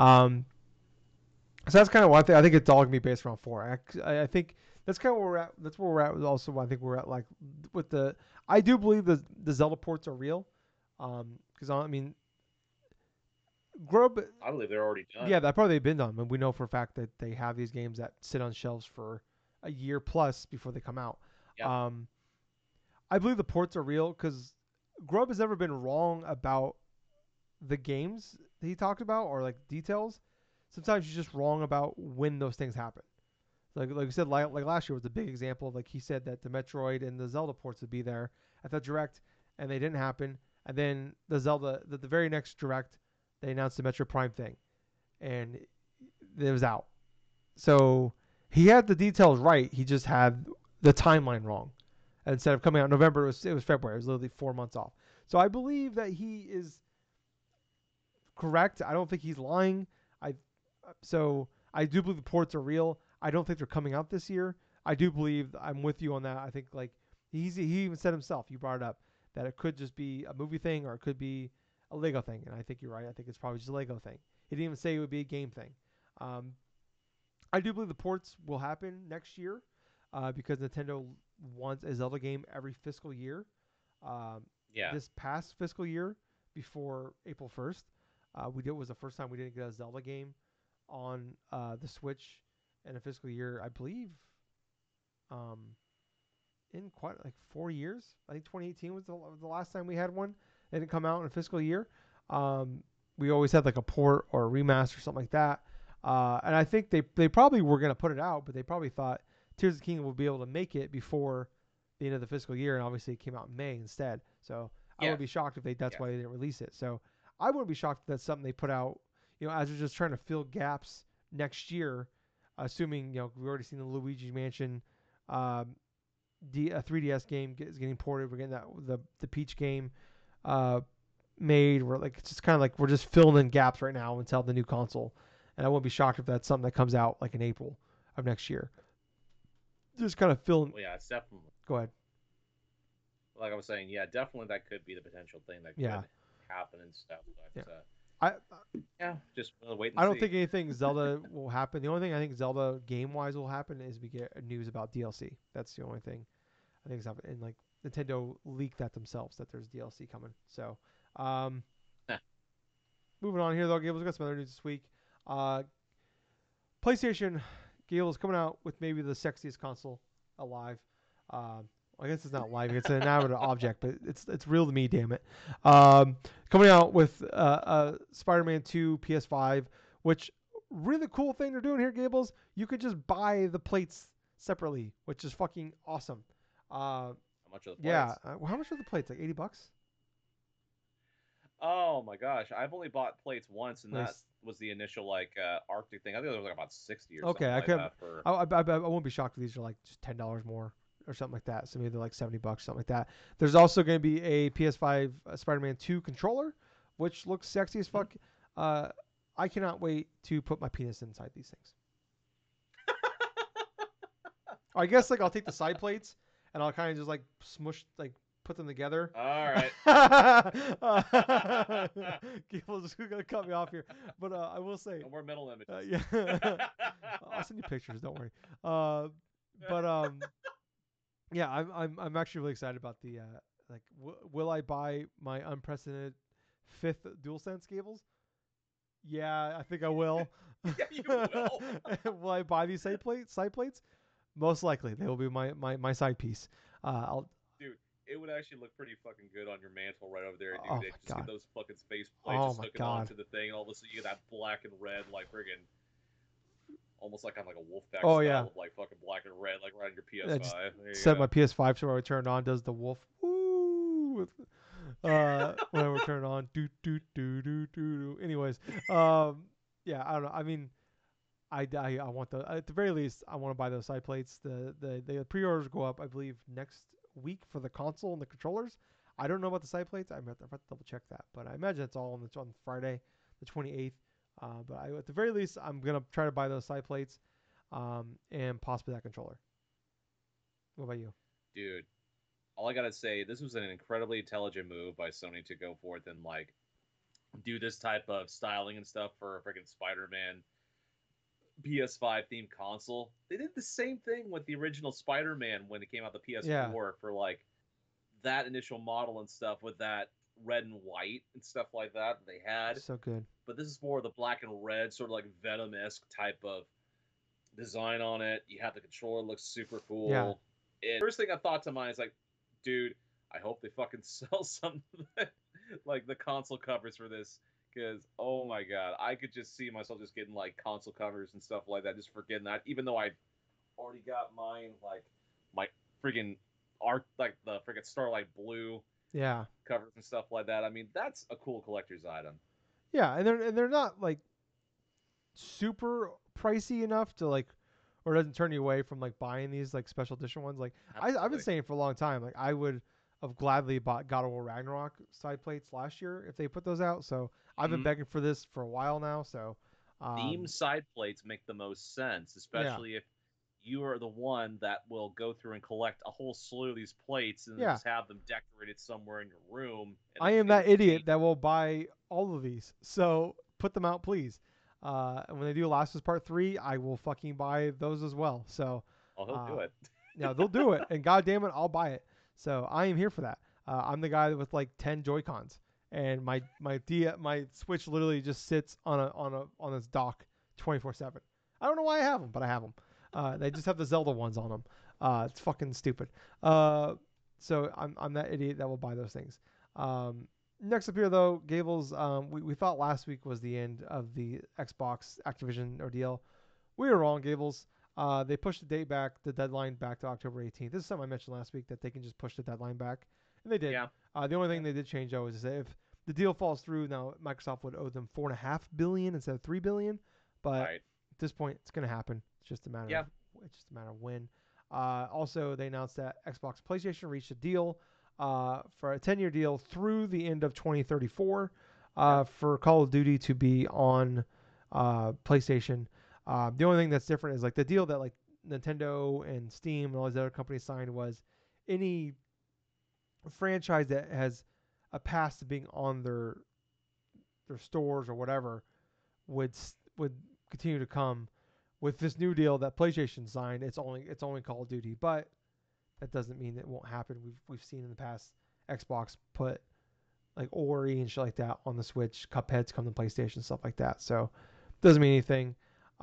A: So that's kind of what I think. I think it's all gonna be based around 4. I think that's kind of where we're at. That's where we're at. Also, I think we're at like with the. I do believe the Zelda ports are real, because I mean, Grub.
B: I believe they're already done.
A: Yeah, that probably been done, and we know for a fact that they have these games that sit on shelves for a year plus before they come out.
B: Yep.
A: I believe the ports are real because Grub has never been wrong about the games that he talked about or like details. Sometimes he's just wrong about when those things happen. Like you said, like last year was a big example of, like, he said that the Metroid and the Zelda ports would be there at the Direct, and they didn't happen. And then the very next Direct, they announced the Metroid Prime thing, and it was out. So he had the details right. He just had the timeline wrong. Instead of coming out in November, it was February. It was literally 4 months off. So I believe that he is correct. I don't think he's lying. So I do believe the ports are real. I don't think they're coming out this year. I do believe I'm with you on that. I think like he even said himself. You brought it up that it could just be a movie thing or it could be a Lego thing, and I think you're right. I think it's probably just a Lego thing. He didn't even say it would be a game thing. I do believe the ports will happen next year, because Nintendo wants a Zelda game every fiscal year.
B: Yeah.
A: This past fiscal year, before April 1st, was the first time we didn't get a Zelda game on the Switch in a fiscal year, I believe, in quite like 4 years. I think 2018 was the last time we had one. It didn't come out in a fiscal year. We always had like a port or a remaster or something like that. And I think they probably were going to put it out, but they probably thought Tears of the Kingdom would be able to make it before the end of the fiscal year, and obviously it came out in May instead. So I
B: Yeah.
A: wouldn't be shocked if that's
B: Yeah.
A: why they didn't release it. So I wouldn't be shocked if that's something they put out, as they're just trying to fill gaps next year, assuming we've already seen the Luigi Mansion, a 3DS game is getting ported. We're getting the Peach game made. We're like, it's just kind of like we're just filling in gaps right now until the new console. And I wouldn't be shocked if that's something that comes out like in April of next year. Just kind of filling.
B: Well, yeah, it's definitely.
A: Go ahead.
B: Like I was saying, yeah, definitely that could be the potential thing that could happen and stuff. But yeah, just wait and see.
A: I don't think anything Zelda will happen. The only thing I think Zelda game wise will happen is we get news about DLC. That's the only thing I think is happening. And like Nintendo leaked that themselves that there's DLC coming. So moving on here though, Gables, got some other news this week. PlayStation, Gables coming out with maybe the sexiest console alive. I guess it's not live. It's an inanimate object, but it's real to me, damn it. Coming out with Spider-Man 2 PS5, which really cool thing they're doing here, Gables. You could just buy the plates separately, which is fucking awesome.
B: How much are the plates?
A: Yeah. How much are the plates? Like $80?
B: Oh my gosh, I've only bought plates once, and that was the initial like Arctic thing. I think it was like about 60 or something.
A: Okay, I won't be shocked if these are like just $10 more or something like that. So maybe they're like $70, something like that. There's also going to be a PS5 Spider-Man 2 controller, which looks sexy as fuck. I cannot wait to put my penis inside these things. I guess like I'll take the side plates and I'll kind of just like smush, like put them together.
B: All right.
A: People just gonna cut me off here, but I will say,
B: No more mental images.
A: yeah, I'll send you pictures. Don't worry. But yeah, I'm actually really excited about the like. Will I buy my unprecedented fifth DualSense cables? Yeah, I think I will.
B: Yeah, you will.
A: Will I buy these side plates? Side plates? Most likely, they will be my side piece. I'll.
B: Dude, it would actually look pretty fucking good on your mantle right over there, dude.
A: Oh
B: They
A: my
B: just get
A: god.
B: those fucking space plates,
A: Oh
B: just
A: my
B: hook it
A: god.
B: onto the thing, and all of a sudden you get that black and red, like friggin' almost like on like a Wolfpack
A: Oh
B: style
A: yeah.
B: of like fucking black and red, like right on your
A: I just
B: PS5. There you
A: set
B: go.
A: my PS5 so when I turn it on does the wolf woo whenever I turn it on do. Anyways, yeah, I don't know. I mean, I want the at the very least I want to buy those side plates. The pre-orders go up I believe next week for the console and the controllers. I don't know about the side plates. I have to double check that, but I imagine it's all on Friday, the 28th. But at the very least, I'm gonna try to buy those side plates, and possibly that controller. What about you?
B: Dude, all I gotta say, this was an incredibly intelligent move by Sony to go forth and like do this type of styling and stuff for a freaking Spider-Man PS5 themed console. They did the same thing with the original Spider-Man when it came out the
A: Yeah,
B: PS4 for like that initial model and stuff with that red and white and stuff like that they had.
A: so good.
B: But this is more the black and red, sort of like Venom-esque type of design on it. You have the controller, looks super
A: Yeah,
B: cool. And first thing I thought to mind is like, dude, I hope they fucking sell some like the console covers for this. Because oh my god, I could just see myself just getting like console covers and stuff like that, just forgetting that. Even though I already got mine, like my freaking art, like the freaking Starlight Blue
A: yeah,
B: covers and stuff like that. I mean, that's a cool collector's item.
A: yeah, and they're not like super pricey enough to like, or doesn't turn you away from like buying these like special edition ones. Like I've been
B: Absolutely.
A: saying for a long time, like I would have gladly bought God of War Ragnarok side plates last year if they put those out. So I've been
B: Mm-hmm.
A: begging for this for a while now. So
B: Theme side plates make the most sense,
A: yeah,
B: especially if you are the one that will go through and collect a whole slew of these plates and then
A: yeah,
B: just have them decorated somewhere in your room, and
A: I
B: they just
A: am
B: get
A: that idiot
B: repaint.
A: that will buy all of these. So put them out, please. And when they do Last of Us Part 3, I will fucking buy those as well. So,
B: Oh, he'll
A: uh,
B: do it.
A: yeah, they'll do it. And God damn it, I'll buy it. So I am here for that. I'm the guy with like 10 Joy Cons, and my Switch literally just sits on this dock 24/7. I don't know why I have them, but I have them. They just have the Zelda ones on them. It's fucking stupid. Uh, so I'm that idiot that will buy those things. Um, next up here though, Gables. We thought last week was the end of the Xbox Activision ordeal. We were wrong, Gables. They pushed the date back, the deadline back to October 18th. This is something I mentioned last week that they can just push the deadline back, and they did.
B: Yeah.
A: The only
B: Yeah.
A: thing they did change though is that if the deal falls through, now Microsoft would owe them $4.5 billion instead of $3 billion. But
B: Right.
A: at this point, it's going to happen.
B: Yeah.
A: It's just a matter of when. Also, they announced that Xbox PlayStation reached a deal for a 10-year deal through the end of 2034
B: Yeah.
A: for Call of Duty to be on PlayStation. The only thing that's different is like the deal that like Nintendo and Steam and all these other companies signed was any franchise that has a path to being on their stores or whatever would continue to come. With this new deal that PlayStation signed, it's only Call of Duty, but that doesn't mean it won't happen. We've seen in the past Xbox put like Ori and shit like that on the Switch. Cuphead's come to PlayStation, stuff like that. So doesn't mean anything.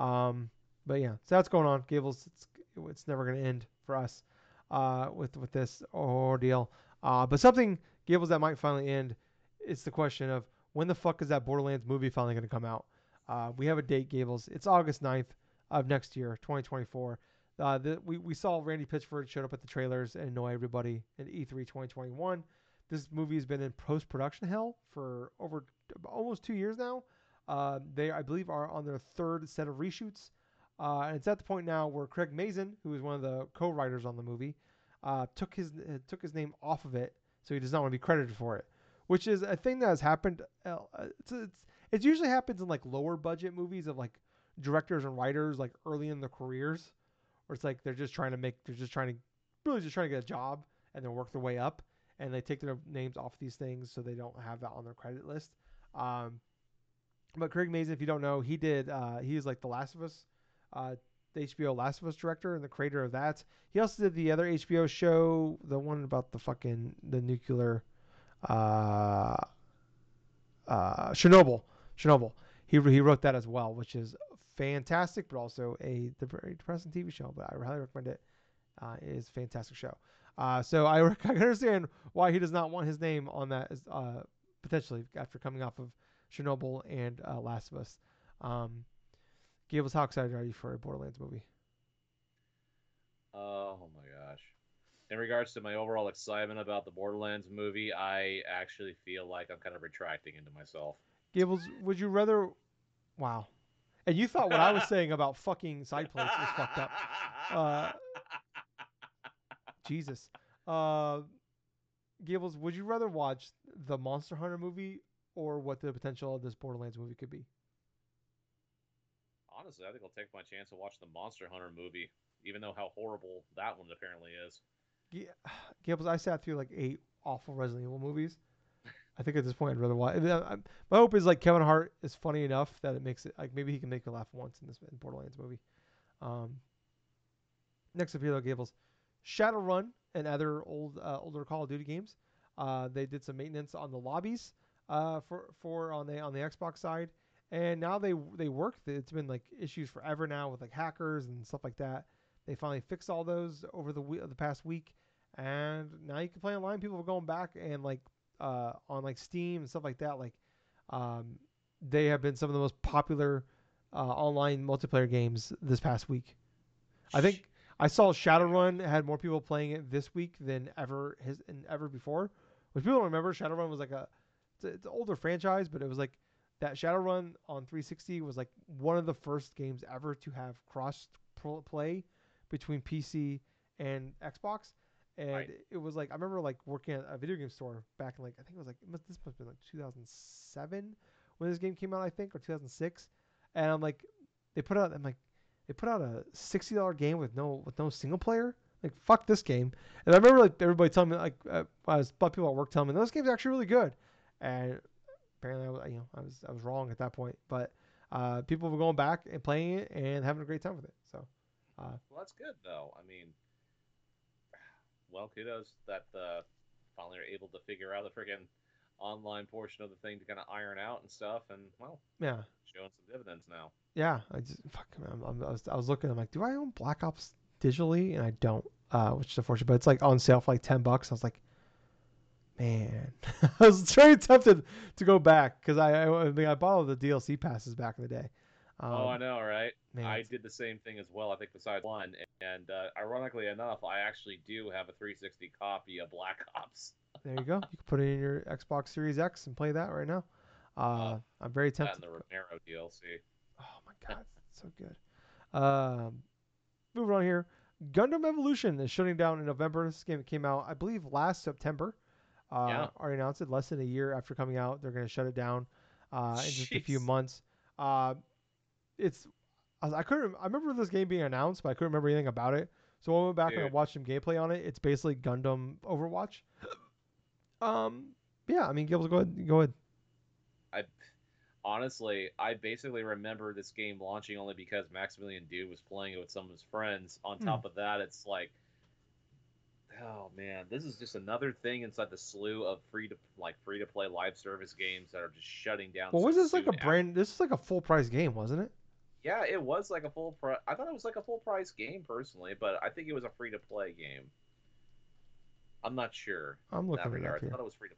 A: But yeah, so that's going on. Gables, it's never going to end for us with this ordeal. But something Gables that might finally end. It's the question of when the fuck is that Borderlands movie finally going to come out? We have a date, Gables. It's August 9th of next year, 2024. We saw Randy Pitchford showed up at the trailers and annoy everybody in E3 2021. This movie has been in post production hell for over almost 2 years now. They, I believe, are on their third set of reshoots. And it's at the point now where Craig Mazin, who is one of the co-writers on the movie, took his name off of it, so he does not want to be credited for it, which is a thing that has happened. It usually happens in like lower budget movies of like directors and writers like early in their careers, where it's like they're just trying to really just trying to get a job and then work their way up. and they take their names off these things so they don't have that on their credit list. Um, but Craig Mazin, if you don't know, he is like the Last of Us, the HBO Last of Us director and the creator of that. He also did the other HBO show, the one about the nuclear, uh, Chernobyl. Chernobyl. He wrote that as well, which is fantastic, but also a very depressing TV show. But I highly recommend it. It is a fantastic show. So I can understand why he does not want his name on that potentially after coming off of Chernobyl and Last of Us. Gables, how excited are you for a Borderlands movie?
B: Oh my gosh. In regards to my overall excitement about the Borderlands movie, I actually feel like I'm kind of retracting into myself.
A: Gables, would you rather? Wow. And you thought what I was saying about fucking side plates was fucked up. Uh, Jesus. Uh, Gables, would you rather watch the Monster Hunter movie or what the potential of this Borderlands movie could be?
B: Honestly, I think I'll take my chance and watch the Monster Hunter movie, even though how horrible that one apparently is.
A: Gables, I sat through like 8 awful Resident Evil movies. I think at this point I'd rather watch. My hope is like Kevin Hart is funny enough that it makes it like maybe he can make me laugh once in this Borderlands movie. Um, Next up here, though, Gables, Shadowrun and other older Call of Duty games. They did some maintenance on the lobbies for on the Xbox side, and now they work. It's been like issues forever now with like hackers and stuff like that. They finally fixed all those over the past week, and now you can play online. People are going back and like on like Steam and stuff like that. Like um, they have been some of the most popular online multiplayer games this past week. I think I saw Shadowrun had more people playing it this week than ever before. Which people don't remember, Shadowrun was like it's an older franchise, but it was like that Shadowrun on 360 was like one of the first games ever to have cross play between PC and Xbox. And
B: Right.
A: it was like I remember like working at a video game store back in like I think it was like this must have been like 2007 when this game came out I think or 2006, and I'm like they put out a $60 game with no single player. Like fuck this game. And I remember like everybody telling me like I was but people at work telling me those games are actually really good, and apparently I was wrong at that point. But people were going back and playing it and having a great time with it. So
B: Well, that's good though. I mean, well, kudos that finally are able to figure out the freaking online portion of the thing to kind of iron out and stuff, and well,
A: yeah,
B: showing some dividends now.
A: yeah. I just fuck. I was looking. I'm like, do I own Black Ops digitally? And I don't. Which is unfortunate. But it's like on sale for like $10. I was like, man, I was very tempted to go back because I mean I bought all the DLC passes back in the day.
B: Oh, I
A: Um,
B: know, right?
A: man,
B: I did the same thing as well. I think besides one, and ironically enough, I actually do have a 360 copy of Black Ops.
A: there you go. You can put it in your Xbox Series X and play that right now. I'm very
B: That and
A: tempted.
B: the Romero DLC.
A: Oh my god, it's so good. Moving on here. Gundam Evolution is shutting down in November. This game came out, I believe, last September.
B: Yeah.
A: Already announced it less than a year after coming out. They're going to shut it down in just a few
B: Jeez.
A: months. Uh, it's I couldn't. I remember this game being announced, but I couldn't remember anything about it. So when I went back and I
B: Dude,
A: watched some gameplay on it, it's basically Gundam Overwatch. Um, yeah, I mean, Gills, go ahead. Go ahead.
B: I honestly, I basically remember this game launching only because Maximilian Dude was playing it with some of his friends. On
A: Hmm.
B: top of that, it's like, oh man, this is just another thing inside the slew of free to play live service games that are just shutting down
A: Well,
B: so
A: was this like
B: soon
A: a
B: after.
A: brand? This is like a full price game, wasn't it?
B: Yeah, it was like a full price. I thought it was like a full price game personally, but I think it was a free to play game. I'm not sure
A: I'm
B: in that
A: looking it up
B: regard. I
A: here.
B: thought it was free to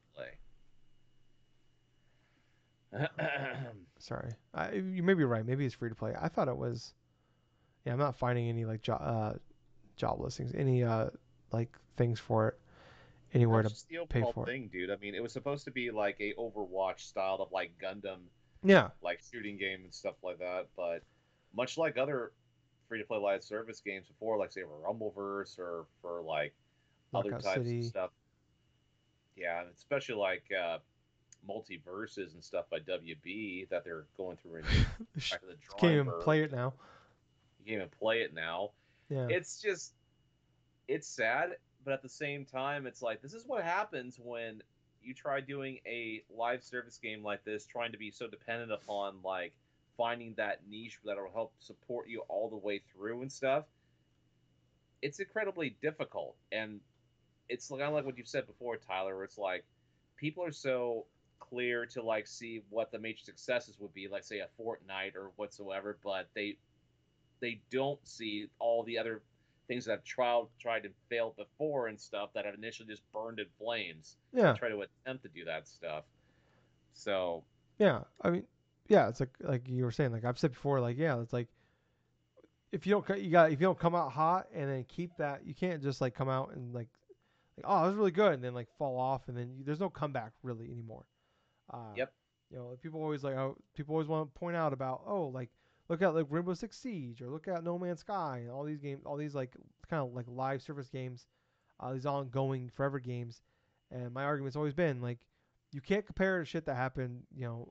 B: play.
A: Sorry, you may be right. Maybe it's free to play. I thought it was. Yeah, I'm not finding any like job listings, any like things for it anywhere
B: That's
A: to
B: just the
A: pay
B: overall
A: for it.
B: thing, dude. I mean, it was supposed to be like a Overwatch style of like Gundam,
A: Yeah,
B: like shooting game and stuff like that. But much like other free to play live service games before, like say for Rumbleverse or for like other
A: Knockout
B: types of
A: City.
B: stuff, yeah, and especially like multiverses and stuff by WB that they're going through and back to the
A: Can't
B: drawing
A: even
B: board.
A: play it now.
B: You can't even play it now.
A: Yeah.
B: It's just it's sad. but at the same time, it's like this is what happens when you try doing a live service game like this, trying to be so dependent upon like finding that niche that'll help support you all the way through and stuff. It's incredibly difficult, and it's kind of like what you've said before, Tyler. Where it's like people are so clear to like see what the major successes would be, like say a Fortnite or whatsoever, but they don't see all the other things that have tried and failed before and stuff that have initially just burned in flames and
A: Yeah,
B: try to attempt to do that stuff. So
A: yeah. I mean, yeah. It's like you were saying. Like I've said before. Like yeah, it's like if you don't if you don't come out hot and then keep that, you can't just like come out and like oh, it was really good, and then like fall off, and then there's no comeback really anymore. Uh,
B: yep.
A: people always people always want to point out about like look at like Rainbow Six Siege or look at No Man's Sky and all these games, all these like kind of like live service games, these ongoing forever games. And my argument's always been like you can't compare to shit that happened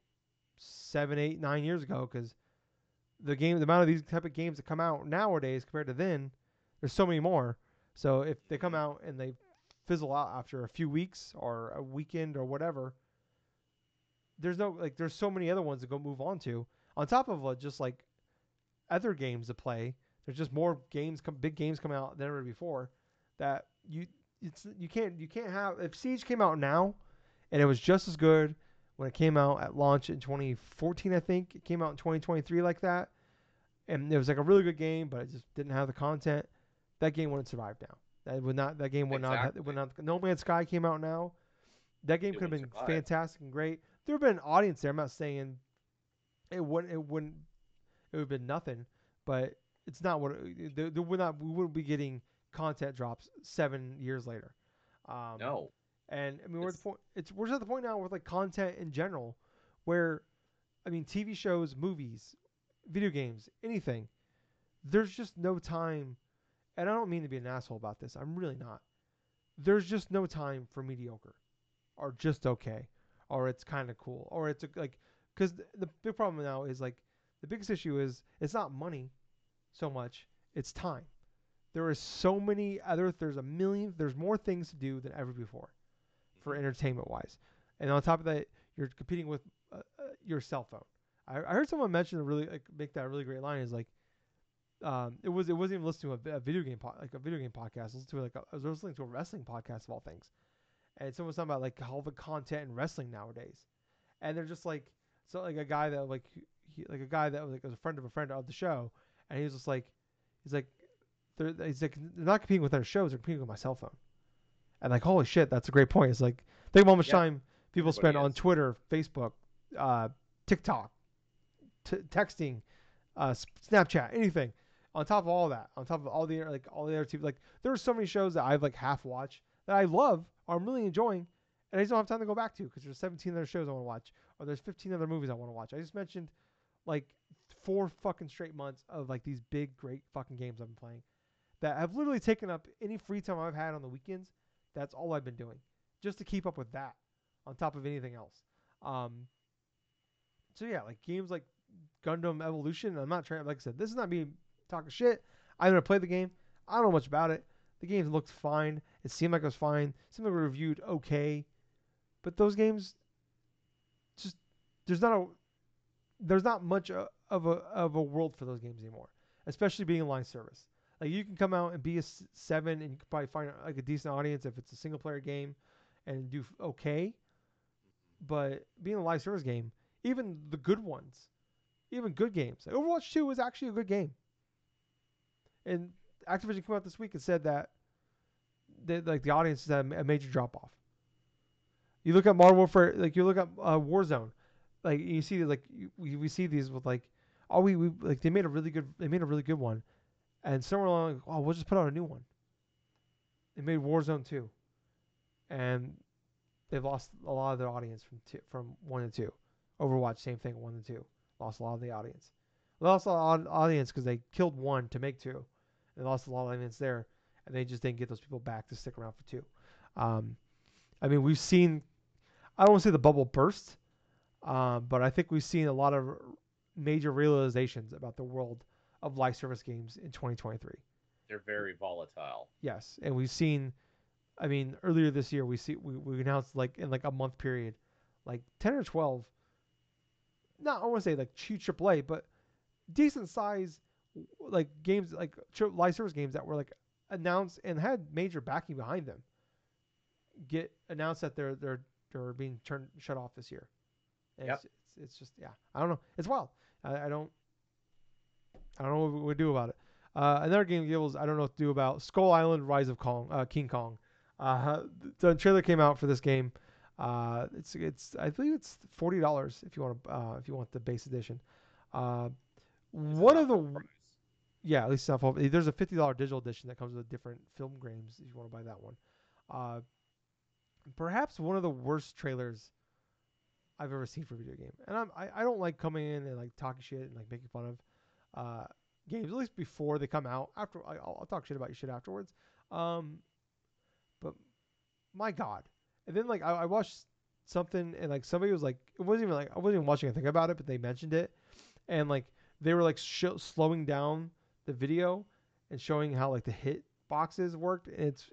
A: 7, 8, 9 years ago because the amount of these type of games that come out nowadays compared to then, there's so many more. So if they come
B: Hmm.
A: out and they fizzle out after a few weeks or a weekend or whatever, there's so many other ones to go move on to. On top of just like other games to play, there's just more big games coming out than ever before. That you can't have if Siege came out now and it was just as good when it came out at launch in 2014. I think it came out in 2023 like that, and it was like a really good game, but it just didn't have the content. That game wouldn't survive now. That would not. That game would not. It would
B: Exactly.
A: not. No Man's Sky came out now. That game
B: It
A: could have
B: wouldn't
A: been
B: survive.
A: fantastic and great. There would have been an audience there. I'm not saying it wouldn't. It wouldn't. It would have been nothing. But it's not what. There would not. We wouldn't be getting content drops 7 years later. Um,
B: No.
A: and I mean, we're at the
B: It's
A: point. We're just at the point now with like content in general, where I mean, TV shows, movies, video games, anything. There's just no time. And I don't mean to be an asshole about this. I'm really not. There's just no time for mediocre or just okay or it's kind of cool or it's like because the big problem now is like the biggest issue is it's not money so much, it's time. There is so many other there's more things to do than ever before for
B: mhm.
A: entertainment wise, and on top of that you're competing with your cell phone. I heard someone mention a really make that a really great line is like it wasn't even listening to a video game like a video game podcast. I was listening to a wrestling podcast of all things, and someone was talking about like all the content in wrestling nowadays, and they're just like so like a guy that like a guy that was a friend of the show, and he was just like he's like they're not competing with their shows, they're competing with my cell phone, and like holy shit, that's a great point. It's like think of how much
B: Yeah,
A: time people
B: everybody
A: spend on
B: is.
A: Twitter, Facebook, TikTok, texting, Snapchat, anything. On top of all that, on top of all the other TV, like there are so many shows that I've like half watched that I love or I'm really enjoying, and I just don't have time to go back to because there's 17 other shows I want to watch or there's 15 other movies I want to watch. I just mentioned like 4 fucking straight months of like these big great fucking games I've been playing that have literally taken up any free time I've had on the weekends. That's all I've been doing just to keep up with that on top of anything else. Um, so yeah, like games like Gundam Evolution. I'm not trying. Like I said, this is not me talking shit. I never played the game. I don't know much about it. The game looked fine. It seemed like it was fine. It seemed like it was reviewed okay. But those games, just there's not a there's not much of a world for those games anymore. Especially being a live service. Like you can come out and be a 7, and you can probably find like a decent audience if it's a single player game, and do okay. But being a live service game, even the good ones, even good games. Like Overwatch 2 was actually a good game. And Activision came out this week and said that like the audience has had a major drop off. You look at Modern Warfare, like you look at Warzone, like you see like we see these with like oh we like they made a really good one, and somewhere along like, oh we'll just put out a new one. They made Warzone 2, and they've lost a lot of their audience from 1 and 2. Overwatch same thing 1 and 2 lost a lot of the audience. They lost a lot of audience because they killed 1 to make 2. They lost a lot of audience there, and they just didn't get those people back to stick around for 2. Um, I mean, we've seen. I don't want to say the bubble burst, but I think we've seen a lot of major realizations about the world of live service games in 2023.
B: They're very volatile.
A: Yes, and we've seen I mean, earlier this year we announced like in like a month period, like 10 or 12. Not I want to say like cheap AAA, but decent size like games like live service games that were like announced and had major backing behind them get announced that they're being turned shut off this year. And
B: Yep.
A: it's just yeah I don't know, it's wild. I don't know what we do about it. Another game Gills I don't know what to do about Skull Island Rise of King Kong. The trailer came out for this game. It's I believe it's $40 if you want the base edition. Uh,
B: This is
A: one of
B: not
A: the
B: full price.
A: yeah, at least stuff. There's a $50 digital edition that comes with different film games if you want to buy that one. Uh, Perhaps one of the worst trailers I've ever seen for a video game, and I don't like coming in and like talking shit and like making fun of games at least before they come out. After I'll talk shit about your shit afterwards. Um, but my god, and then like I watched something and like somebody was like it wasn't even like I wasn't even watching anything about it, but they mentioned it and like they were like slowing down the video and showing how like the hit boxes worked. And it's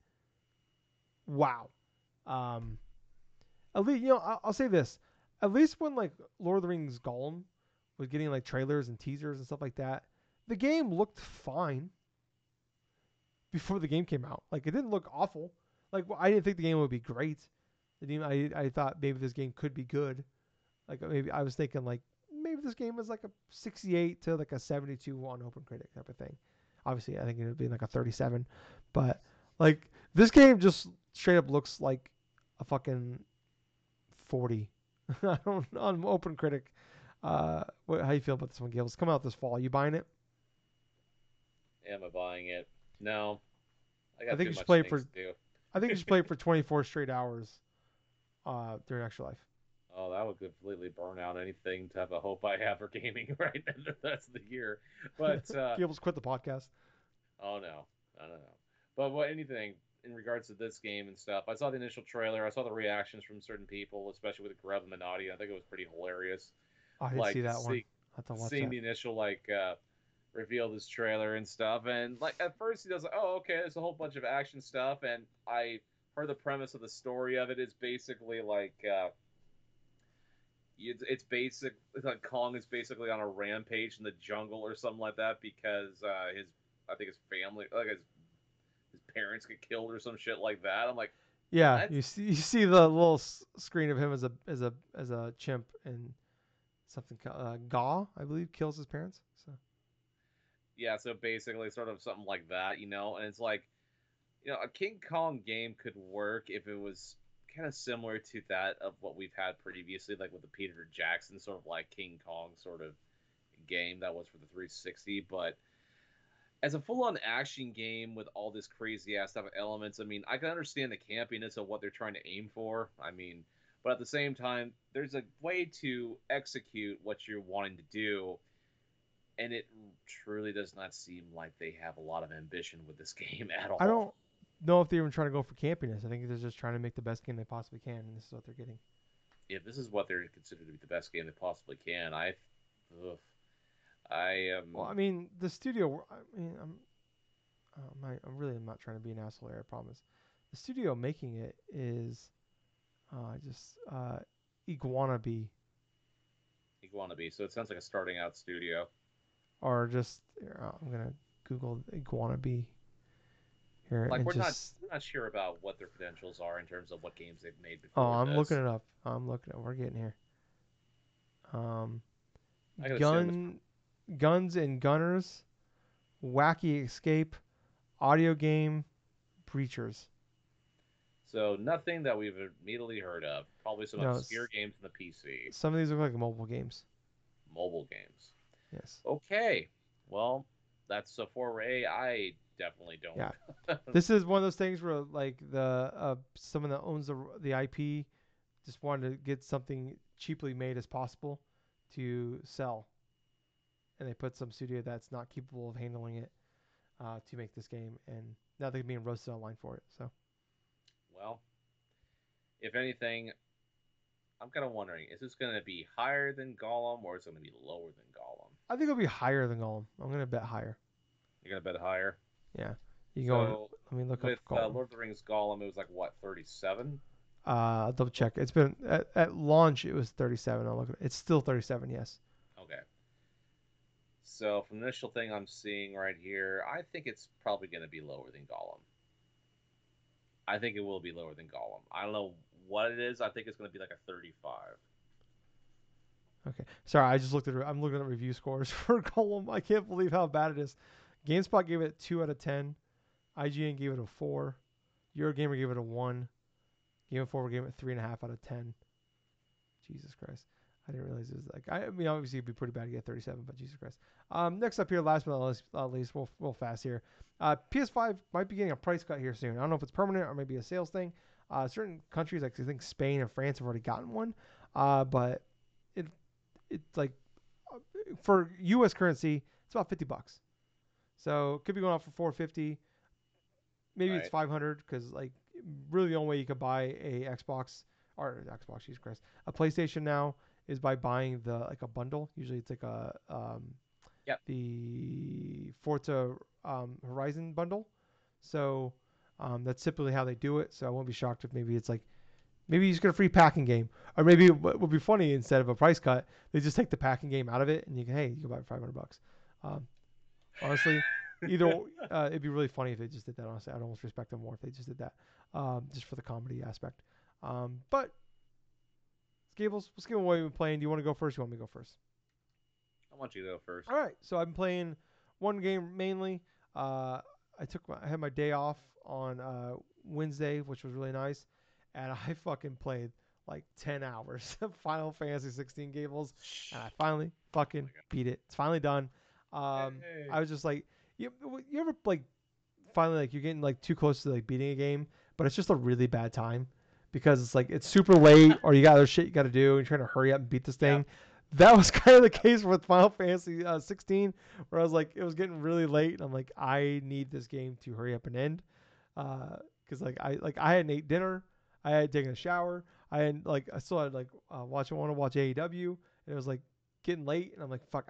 A: wow. Um, at least I'll say this. At least when like Lord of the Rings Gollum was getting like trailers and teasers and stuff like that, the game looked fine before the game came out. Like it didn't look awful. Like I didn't think the game would be great. I thought maybe this game could be good. Like maybe I was thinking like maybe this game is like a 68 to like a 72 on OpenCritic type of thing. Obviously, I think it would be like a 37, but like this game just straight up looks like a fucking 40. I don't on OpenCritic. How you feel about this one, Gil? It's coming out this fall. You buying it?
B: Am I buying it? No, I
A: I
B: got
A: think
B: too
A: you should
B: much
A: play it
B: things
A: for.
B: to
A: I think you
B: do.
A: should play it for 24 straight hours during Extra Life.
B: Oh, that would completely burn out anything to have a hope I have for gaming right now the rest of the year. But
A: Gil's quit the podcast.
B: oh no, I don't know. But what anything in regards to this game and stuff, I saw the initial trailer. I saw the reactions from certain people, especially with Grub Minotti. I think it was pretty hilarious.
A: Oh, I didn't
B: Like
A: see that one. I have to watch
B: seeing
A: that.
B: the initial reveal of this trailer and stuff, and like at first he does like, oh okay, there's a whole bunch of action stuff, and I heard the premise of the story of it is basically it's basic. It's like Kong is basically on a rampage in the jungle or something like that because his I think his family like his parents get killed or some shit like that. I'm like,
A: Yeah,
B: what?
A: you see the little screen of him as a chimp and something Gaw, I believe, kills his parents. So
B: Yeah, so basically sort of something like that, and it's like, a King Kong game could work if it was kind of similar to that of what we've had previously, like with the Peter Jackson sort of like King Kong sort of game that was for the 360. But as a full-on action game with all this crazy ass stuff elements, I mean, I can understand the campiness of what they're trying to aim for. I mean, but at the same time, there's a way to execute what you're wanting to do, and it truly does not seem like they have a lot of ambition with this game at
A: I
B: all.
A: don't know if they're even trying to go for campiness. I think they're just trying to make the best game they possibly can, and this is what they're getting.
B: If this is what they're considered to be the best game they possibly can, ugh, I
A: Well, I mean, the studio. I mean, I'm not trying to be an asshole here. I promise. The studio making it is just Iguana Bee,
B: Iguana Bee. So it sounds like a starting out studio.
A: or just I'm gonna Google Iguana Bee here
B: Like
A: and just.
B: we're not sure about what their credentials are in terms of what games they've made
A: Oh,
B: before
A: I'm looking
B: this.
A: it up. We're getting here. Um,
B: I could assume it's
A: gun, guns and gunners, wacky escape, audio game, breachers.
B: so nothing that we've immediately heard of. Probably some
A: No,
B: obscure games in the PC,
A: some of these look like mobile games.
B: mobile games.
A: Yes.
B: Okay, well, that's a foray. I definitely
A: Yeah.
B: don't.
A: This is one of those things where like the someone that owns the IP just wanted to get something cheaply made as possible to sell, and they put some studio that's not capable of handling it to make this game, and now they're being roasted online for it. So
B: Well, if anything, I'm kind of wondering: is this going to be higher than Gollum, or is it going to be lower than Gollum?
A: I think it'll be higher than Golem. I'm gonna bet higher.
B: You're going to bet higher.
A: Yeah, You going?
B: So
A: Let me look up
B: with
A: Gollum.
B: Lord of the Rings Gollum, it was like what 37?
A: I'll double check. It's been at launch. It was 37. I'll look at it. It's still 37. Yes.
B: Okay. So from the initial thing I'm seeing right here, I think it's probably going to be lower than Gollum. I think it will be lower than Gollum. I don't know what it is. I think it's going to be like a 35.
A: Okay. Sorry, I just looked at. I'm looking at review scores for Gollum. I can't believe how bad it is. GameSpot gave it 2 out of 10. IGN gave it a 4. Eurogamer gave it a 1. Game Informer gave it 3.5 out of 10. Jesus Christ. I didn't realize it was like. I mean, obviously it'd be pretty bad to get 37, but Jesus Christ. Next up here, last but not least, we'll fast here. PS5 might be getting a price cut here soon. I don't know if it's permanent or maybe a sales thing. Certain countries, like I think Spain and France, have already gotten one. But it it's like for U.S. currency, it's about $50. So it could be going off for 450. Maybe it's
B: Right.
A: 500 because like really the only way you could buy a Jesus Christ, a PlayStation now is by buying the like a bundle. Usually it's like a
B: Yep.
A: the Forza Horizon bundle. So that's typically how they do it. So I won't be shocked if maybe it's like maybe you just get a free packing game, or maybe what would be funny instead of a price cut, they just take the packing game out of it and you can you can buy it for $500. Um, honestly, either it'd be really funny if they just did that. Honestly, I'd almost respect them more if they just did that, just for the comedy aspect. But Gables, let's give away what we've been playing. Do you want to go first? Or you want me to go first?
B: I want you to go first.
A: All right. So I've been playing one game mainly. I had my day off on Wednesday, which was really nice, and I fucking played like 10 hours of Final Fantasy 16 Gables, and I finally
B: Oh
A: fucking
B: my god.
A: beat it. It's finally done.
B: Hey.
A: I was just like, you ever like finally like you're getting like too close to like beating a game, but it's just a really bad time because it's like it's super late or you got other shit you got to do and you're trying to hurry up and beat this
B: Yep.
A: thing. That was kind of the case with Final Fantasy 16, where I was like, it was getting really late, and I'm like, I need this game to hurry up and end, because I hadn't ate dinner, I had taken a shower, I still had want to watch AEW, and it was like getting late, and I'm like, fuck,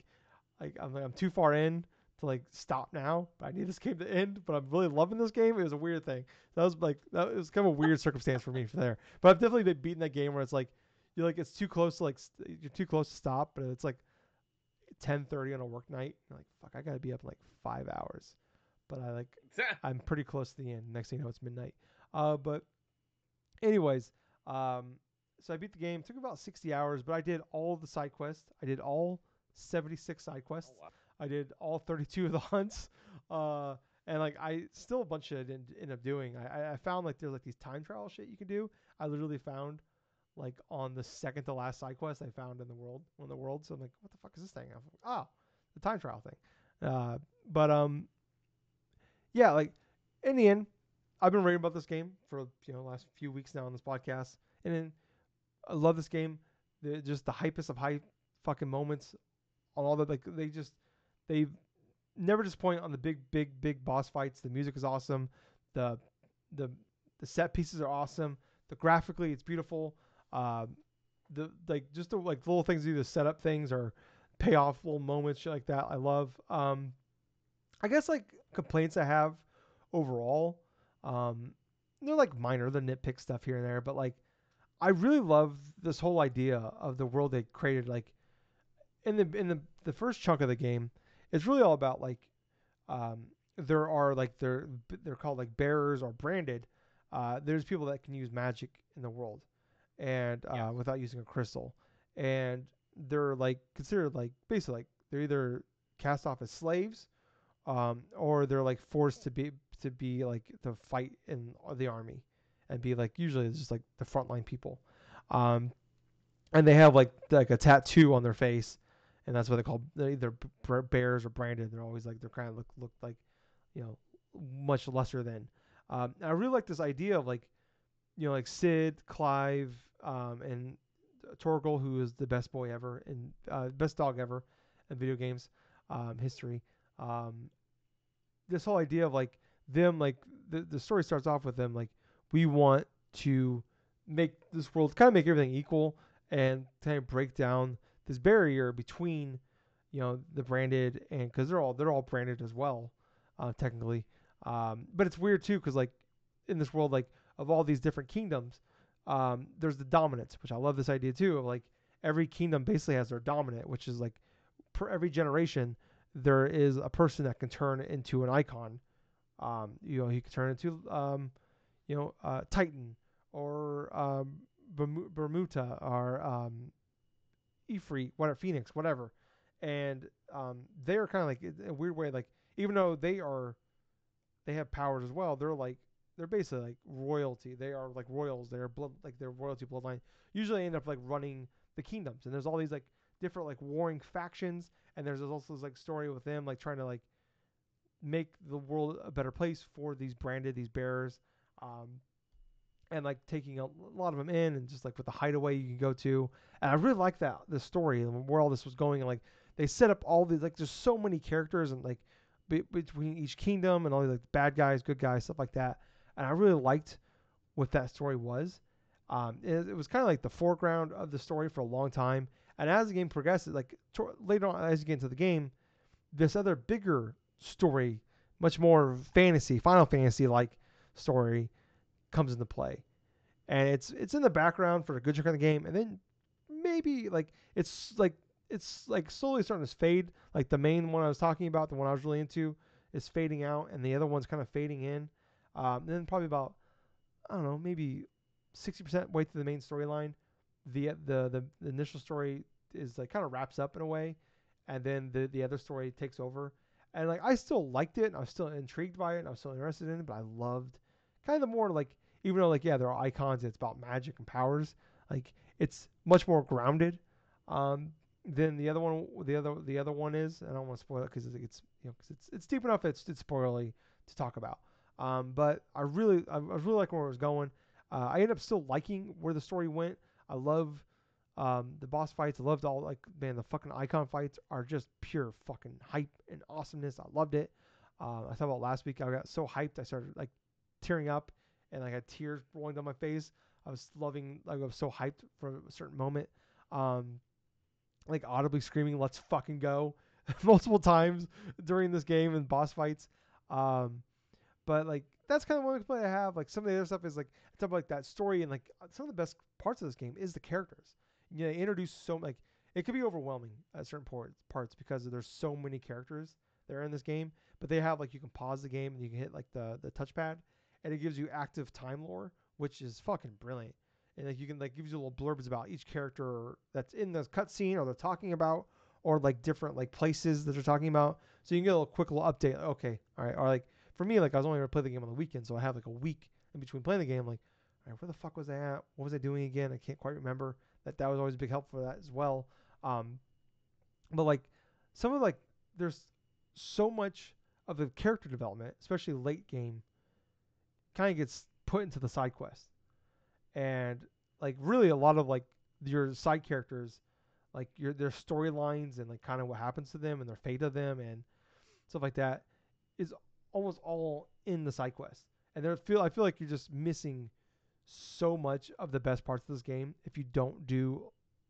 A: I'm too far in to like stop now, but I need this game to end. But I'm really loving this game. It was a weird thing. That was kind of a weird circumstance for me for there. But I've definitely been beating that game where it's like you're like it's too close to you're too close to stop, but it's like 10:30 on a work night. You're like fuck, I gotta be up in like 5 hours. But I'm pretty close to the end. Next thing you know, it's midnight. But anyways, so I beat the game. It took about 60 hours, but I did all the side quests. I did all 76 side quests.
B: Oh wow.
A: I did all 32 of the hunts. And like I still a bunch of it didn't end up doing. I found like there's like these time trial shit you can do. I literally found like on the second to last side quest I found in the world, one of the worlds. So I'm like, what the fuck is this thing? The time trial thing. But yeah, like in the end, I've been raving about this game for the last few weeks now on this podcast, and then I love this game. Just the hypest of hype fucking moments on all the like they never disappoint on the big boss fights. The music is awesome. The the the set pieces are awesome. The graphically it's beautiful. The like just the like little things do the setup things or payoff little moments shit like that. I love. I guess like complaints I have overall. Um, they're like minor, the nitpick stuff here and there, but like I really love this whole idea of the world they created. Like in the first chunk of the game, it's really all about like um, there are like they're called like bearers or branded. There's people that can use magic in the world, and
B: Yeah.
A: without using a crystal, and they're like considered like basically like they're either cast off as slaves, or they're like forced to be like to fight in the army, and be like usually it's just like the frontline people, um, and they have like a tattoo on their face, and that's what they call they're either bears or branded. They're always like they're kind of look like you know much lesser than. I really like this idea of like like Sid, Clive, and Torgal, who is the best boy ever and best dog ever in video games history. Um, this whole idea of like them like the story starts off with them like we want to make this world kind of make everything equal and kind of break down this barrier between the branded and because they're all branded as well technically But it's weird too, because like in this world, like of all these different kingdoms, there's the dominants, which I love this idea too. Of like every kingdom basically has their dominant, which is like per every generation there is a person that can turn into an icon. He can turn into Titan or Bermuda or Ifrit, whatever, Phoenix, whatever. And they're kind of like in a weird way, like even though they have powers as well, they're basically like royalty. They are like royals. They're blood like their royalty bloodline. Usually end up like running the kingdoms, and there's all these like different like warring factions, and there's also this like story with them like trying to like make the world a better place for these bearers, um, and like taking a lot of them in, and just like with the hideaway you can go to. And I really like that the story and where all this was going, and like they set up all these like there's so many characters and like between each kingdom and all these like bad guys, good guys, stuff like that. And I really liked what that story was. It was kind of like the foreground of the story for a long time. And as the game progresses, like later on as you get into the game, this other bigger story, much more fantasy, Final Fantasy like story comes into play. And it's in the background for a good chunk of the game, and then maybe it's like slowly starting to fade. Like the main one I was talking about, the one I was really into, is fading out, and the other one's kind of fading in. Then probably about I don't know, maybe 60% way through the main storyline, the initial story is like kind of wraps up in a way, and then the other story takes over. And like I still liked it, and I was still intrigued by it, and I was still interested in it, but I loved kind of the more like even though like yeah there are icons, it's about magic and powers. Like it's much more grounded. Than the other one. The other one is, and I don't want to spoil it because it's deep enough. It's spoilery to talk about. But I was really liking where it was going. I ended up still liking where the story went. I love the boss fights. I loved all like man the fucking icon fights are just pure fucking hype and awesomeness. I loved it. I thought about last week. I got so hyped. I started like tearing up and I had tears rolling down my face. I was loving like I was so hyped for a certain moment. Um, like audibly screaming "Let's fucking go" multiple times during this game and boss fights. Um, but like that's kind of one play I have. Like some of the other stuff is like talk about like that story and like some of the best parts of this game is the characters. You know, they introduce so like it could be overwhelming at certain parts because there's so many characters that are in this game. But they have like you can pause the game and you can hit like the touchpad and it gives you active time lore, which is fucking brilliant. And like you can like gives you little blurbs about each character that's in the cutscene or they're talking about or like different like places that they're talking about. So you can get a little quick little update. Like, okay, all right, or like for me, like I was only gonna play the game on the weekend, so I have like a week in between playing the game. Like, all right, where the fuck was I at? What was I doing again? I can't quite remember. That was always a big help for that as well. Um, but like some of like there's so much of the character development, especially late game, kind of gets put into the side quest, and like really a lot of like your side characters, like their storylines and like kind of what happens to them and their fate of them and stuff like that is almost all in the side quest. And I feel like you're just missing so much of the best parts of this game if you don't do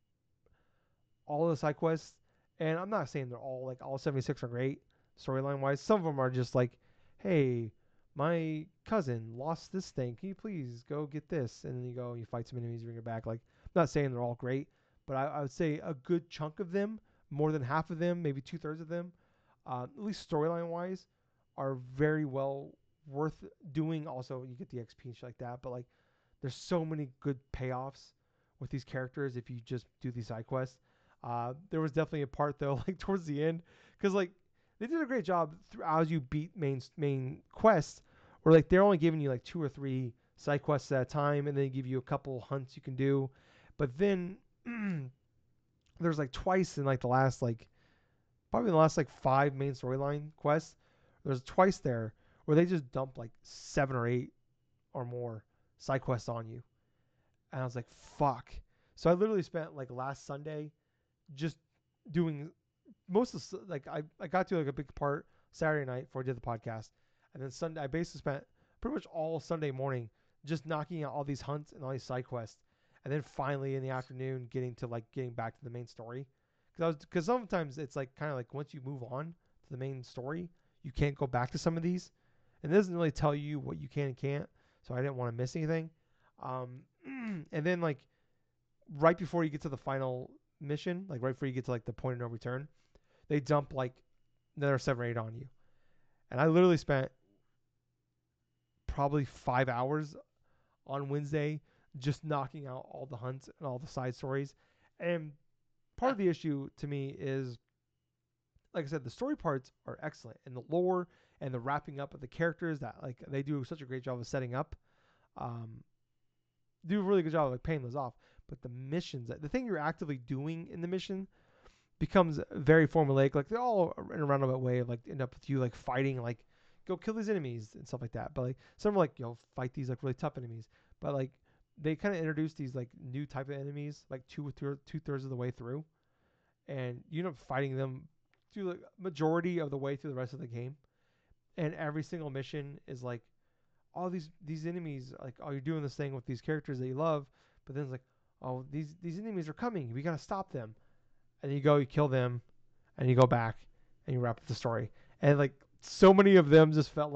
A: all of the side quests. And I'm not saying they're all like all 76 are great storyline wise. Some of them are just like, hey, my cousin lost this thing. Can you please go get this? And then you go and you fight some enemies, you bring it back. Like, I'm not saying they're all great, but I would say a good chunk of them, more than half of them, maybe 2/3 of them, at least storyline wise, are very well worth doing. Also, you get the XP and shit like that. But like, there's so many good payoffs with these characters if you just do these side quests. There was definitely a part though, like towards the end, because like they did a great job as you beat main quests, where like they're only giving you like 2 or 3 side quests at a time, and then they give you a couple hunts you can do. But then there's like twice in like the last like probably in the last like 5 main storyline quests, there's twice there where they just dump like 7 or 8 or more side quests on you, and I was like, fuck. So I literally spent like last Sunday just doing most of like I got to like a big part Saturday night before I did the podcast, and then Sunday I basically spent pretty much all Sunday morning just knocking out all these hunts and all these side quests, and then finally in the afternoon getting back to the main story because sometimes it's like kind of like once you move on to the main story you can't go back to some of these and it doesn't really tell you what you can and can't. So I didn't want to miss anything. Um, and then like right before you get to the final mission, like right before you get to like the point of no return, they dump like another 7 or 8 on you. And I literally spent probably 5 hours on Wednesday just knocking out all the hunts and all the side stories. And part of the issue to me is, like I said, the story parts are excellent, and the lore and the wrapping up of the characters that like they do such a great job of setting up. Um, do a really good job of like paying those off. But the missions, the thing you're actively doing in the mission, becomes very formulaic. Like they're all in a roundabout way of like end up with you like fighting like go kill these enemies and stuff like that. But like some are like fight these like really tough enemies. But like they kind of introduce these like new type of enemies like two thirds of the way through, and you end up fighting them through the majority of the way through the rest of the game. And every single mission is like all these enemies like oh you're doing this thing with these characters that you love, but then it's like oh these enemies are coming, we gotta stop them, and you go, you kill them, and you go back, and you wrap up the story. And like so many of them just felt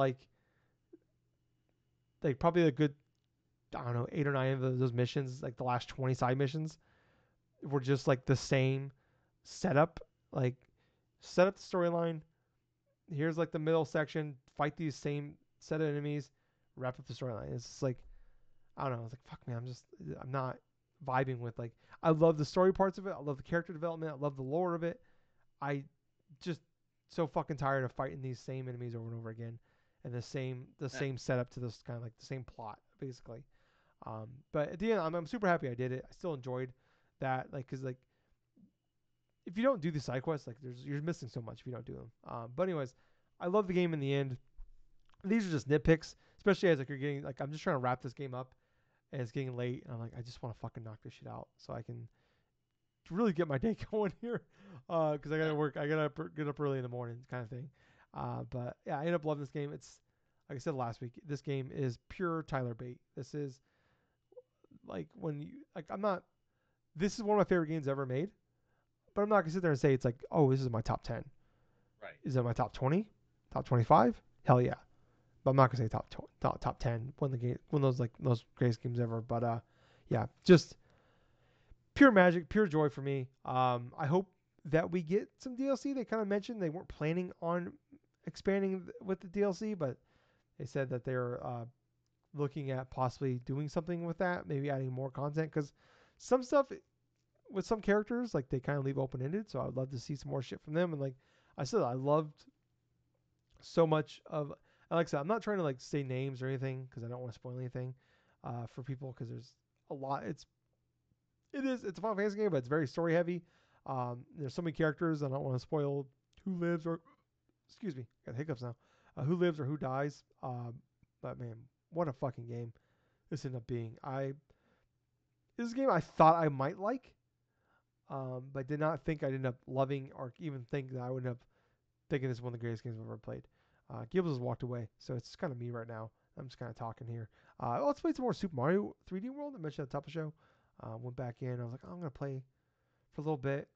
A: like probably a good I don't know 8 or 9 of those missions, like the last 20 side missions, were just like the same setup. Like set up the storyline. Here's like the middle section. Fight these same set of enemies. Wrap up the storyline. It's just like I don't know. It's like fuck man. I'm not vibing with like I love the story parts of it. I love the character development. I love the lore of it. I just so fucking tired of fighting these same enemies over and over again, and the same setup to this kind of like the same plot basically. But at the end, I'm super happy I did it. I still enjoyed that, like, cause like if you don't do the side quests, like you're missing so much if you don't do them. But anyways, I love the game in the end. These are just nitpicks, especially as like you're getting like I'm just trying to wrap this game up, and it's getting late, and I'm like I just want to fucking knock this shit out so I can really get my day going here, because I gotta work. I gotta get up early in the morning, kind of thing. But yeah, I ended up loving this game. It's like I said last week. This game is pure Tyler bait. This is like when you like. I'm not. This is one of my favorite games ever made. But I'm not gonna sit there and say it's like, oh, this is my top 10.
B: Right.
A: Is it my top 20? Top 25? Hell yeah. But I'm not gonna say top 10. One of those like those greatest games ever. But yeah, just pure magic, pure joy for me. I hope that we get some DLC. They kind of mentioned they weren't planning on expanding with the DLC, but they said that they're looking at possibly doing something with that, maybe adding more content. Because some stuff with some characters, like they kind of leave open ended. So I would love to see some more shit from them. And like I said, I loved so much of. And like I said, I'm not trying to like say names or anything because I don't want to spoil anything for people because there's a lot. It's a Final Fantasy game, but it's very story heavy. There's so many characters. I don't want to spoil who lives or excuse me, got hiccups now. Who lives or who dies. But man, what a fucking game this ended up being. This is a game I thought I might like, but did not think I'd end up loving or even think that I would end up thinking this is one of the greatest games I've ever played. Gibbs has walked away, so it's kind of me right now. I'm just kind of talking here. Let's play some more Super Mario 3D World. I mentioned at the top of the show. Went back in. I was like, oh, I'm gonna play for a little bit.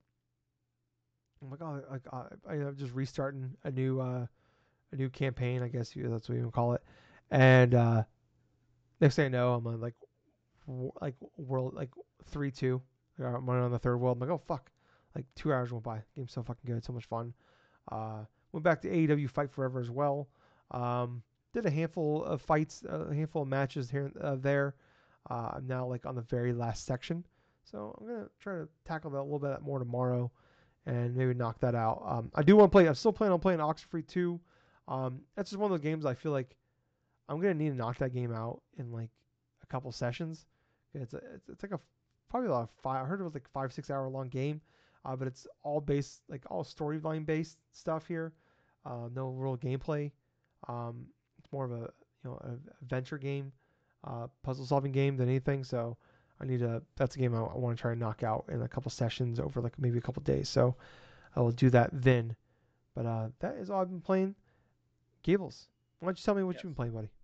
A: I'm like, oh, I'm just restarting a new campaign. I guess that's what you would call it. And next thing I know, I'm on like world like 3-2. I'm on the third world. I'm like, oh fuck! Like 2 hours went by. Game's so fucking good, so much fun. Went back to AEW Fight Forever as well. Did a handful of fights, a handful of matches here there. I'm now like on the very last section, so I'm gonna try to tackle that a little bit more tomorrow, and maybe knock that out. I do want to play. I'm still planning on playing Oxenfree 2. That's just one of the games I feel like I'm gonna need to knock that game out in like a couple sessions. It's like a probably a lot of five. I heard it was like 5-6 hour long game, but it's all based like all storyline based stuff here. No real gameplay. It's more of a an adventure game, puzzle solving game than anything. So that's a game I want to try and knock out in a couple sessions over like maybe a couple days. So I will do that then. But that is all I've been playing. Gables, why don't you tell me what
B: Yes.
A: you've been playing, buddy?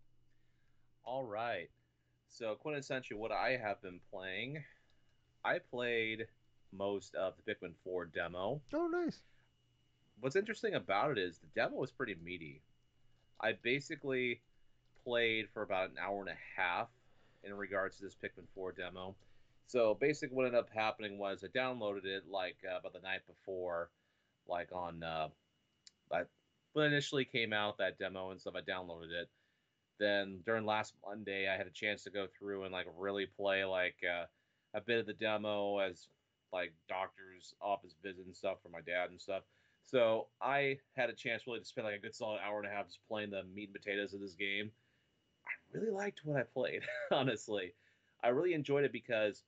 B: All right. So quintessentially, what I have been playing, I played most of the Pikmin 4 demo.
A: Oh, nice.
B: What's interesting about it is the demo is pretty meaty. I basically played for about an hour and a half in regards to this Pikmin 4 demo. So basically, what ended up happening was I downloaded it like about the night before, like on I, when it initially came out that demo and stuff. I downloaded it. Then during last Monday, I had a chance to go through and like really play like a bit of the demo as like doctor's office visit and stuff for my dad and stuff. So I had a chance really to spend like a good solid hour and a half just playing the meat and potatoes of this game. I really liked what I played, honestly. I really enjoyed it because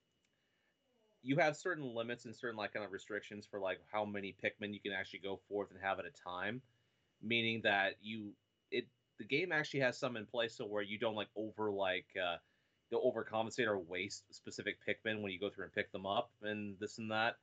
B: you have certain limits and certain like kind of restrictions for like how many Pikmin you can actually go forth and have at a time. Meaning that it the game actually has some in place so where you don't like you'll overcompensate or waste specific Pikmin when you go through and pick them up and this and that.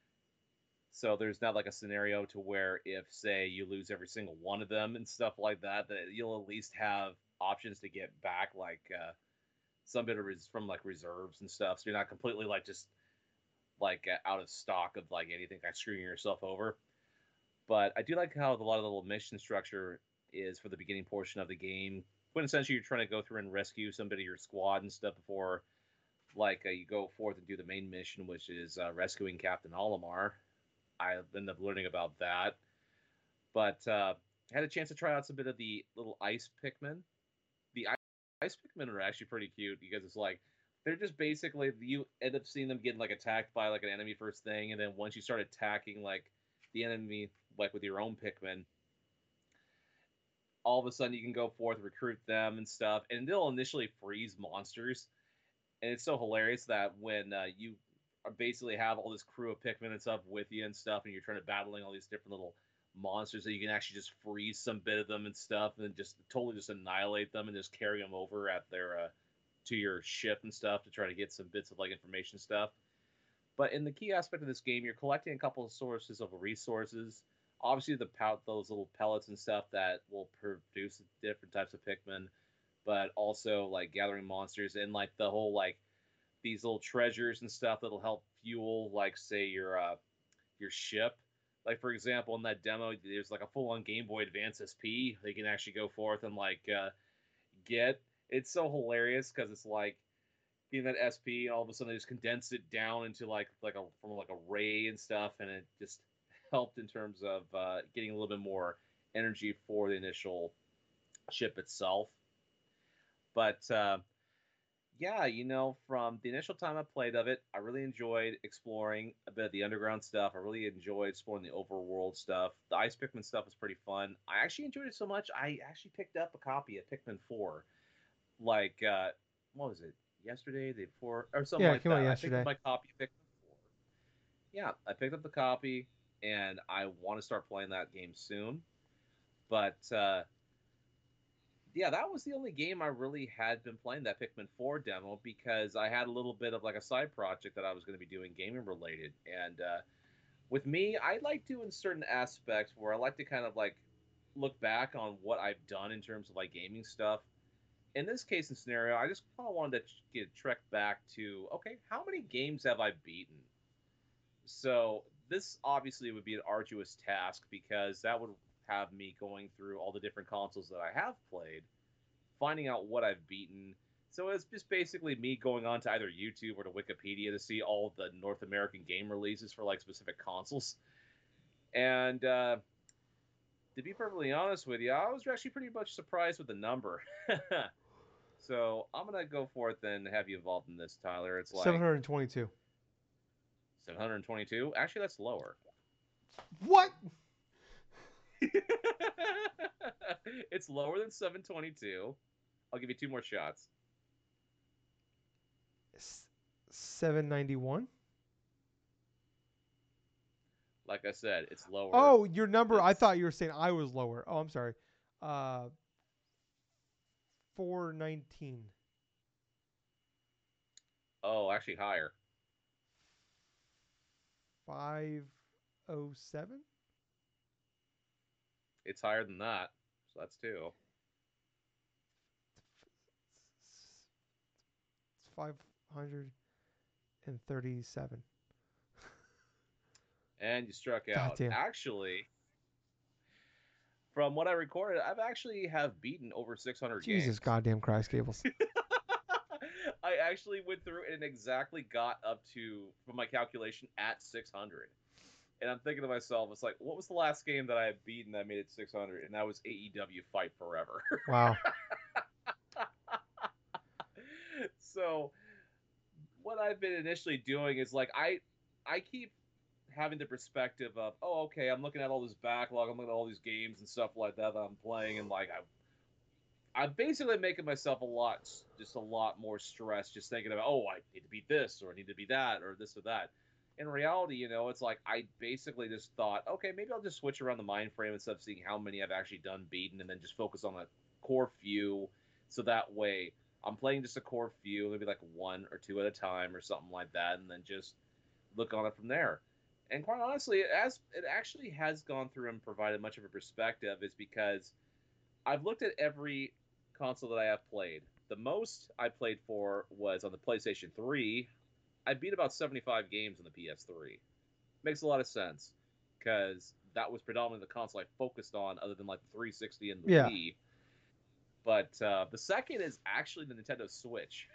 B: So there's not like a scenario to where if say you lose every single one of them and stuff like that, that you'll at least have options to get back like some bit of from like reserves and stuff. So you're not completely like just like out of stock of like anything, like screwing yourself over. But I do like how a lot of the little mission structure is for the beginning portion of the game. When essentially you're trying to go through and rescue somebody of your squad and stuff before, like you go forth and do the main mission, which is rescuing Captain Olimar. I ended up learning about that, but I had a chance to try out some bit of the little ice Pikmin. The ice Pikmin are actually pretty cute because it's like they're just basically you end up seeing them getting like attacked by like an enemy first thing, and then once you start attacking like the enemy like with your own Pikmin, all of a sudden you can go forth, recruit them and stuff, and they'll initially freeze monsters. And it's so hilarious that when you are basically have all this crew of Pikmin and stuff with you and stuff, and you're trying to battling all these different little monsters, that you can actually just freeze some bit of them and stuff, and then just totally just annihilate them and just carry them over at their to your ship and stuff to try to get some bits of like information stuff. But in the key aspect of this game, you're collecting a couple of sources of resources. Obviously, those little pellets and stuff that will produce different types of Pikmin, but also like gathering monsters and like the whole like these little treasures and stuff that'll help fuel like say your ship. Like for example, in that demo, there's like a full-on Game Boy Advance SP they can actually go forth and like get. It's so hilarious because it's like getting that SP, and all of a sudden they just condensed it down into like a from like a ray and stuff, and it just helped in terms of getting a little bit more energy for the initial ship itself. But yeah, from the initial time I played of it, I really enjoyed exploring a bit of the underground stuff. I really enjoyed exploring the overworld stuff. The Ice Pikmin stuff was pretty fun. I actually enjoyed it so much, I actually picked up a copy of Pikmin 4 like what was it, yesterday, the day before, or something
A: Yeah, it
B: like
A: came out
B: that. I picked up
A: yesterday.
B: my copy of Pikmin 4. Yeah, I picked up the copy, and I want to start playing that game soon. But yeah, that was the only game I really had been playing, that Pikmin 4 demo, because I had a little bit of like a side project that I was going to be doing gaming related. And with me, I like doing certain aspects where I like to kind of like look back on what I've done in terms of like gaming stuff. In this case and scenario, I just kind of wanted to get trek back to, okay, how many games have I beaten? So this obviously would be an arduous task because that would have me going through all the different consoles that I have played, finding out what I've beaten. So it's just basically me going on to either YouTube or to Wikipedia to see all the North American game releases for like specific consoles. And to be perfectly honest with you, I was actually pretty much surprised with the number. So I'm gonna go forth and have you involved in this, Tyler. It's like
A: 722.
B: 722. Actually, that's lower.
A: What?
B: It's lower than 722. I'll give you two more shots.
A: 791.
B: Like I said, it's lower
A: Oh, your number.
B: than.
A: I thought you were saying I was lower. Oh, I'm sorry. Uh, 419.
B: Oh, actually higher.
A: 507.
B: It's higher than that. So that's two.
A: It's 537.
B: And you struck
A: God
B: out.
A: damn.
B: Actually, from what I recorded, I've actually have beaten over 600
A: Jesus
B: games.
A: goddamn Christ, Gables.
B: I actually went through and exactly got up to, from my calculation, at 600. And I'm thinking to myself, it's like, what was the last game that I had beaten that made it 600? And that was AEW Fight Forever.
A: Wow.
B: So what I've been initially doing is like I keep having the perspective of, oh, okay, I'm looking at all this backlog, I'm looking at all these games and stuff like that I'm playing, and like I'm basically making myself a lot more stressed just thinking about, oh, I need to beat this or I need to beat that or this or that. In reality, it's like I basically just thought, okay, maybe I'll just switch around the mind frame instead of seeing how many I've actually done beaten and then just focus on a core few. So that way I'm playing just a core few, maybe like one or two at a time or something like that, and then just look on it from there. And quite honestly, it actually has gone through and provided much of a perspective is because I've looked at every console that I have played. The most I played for was on the PlayStation 3. I beat about 75 games on the PS3. Makes a lot of sense because that was predominantly the console I focused on, other than like the 360 and the
A: Yeah.
B: Wii. But the second is actually the Nintendo Switch.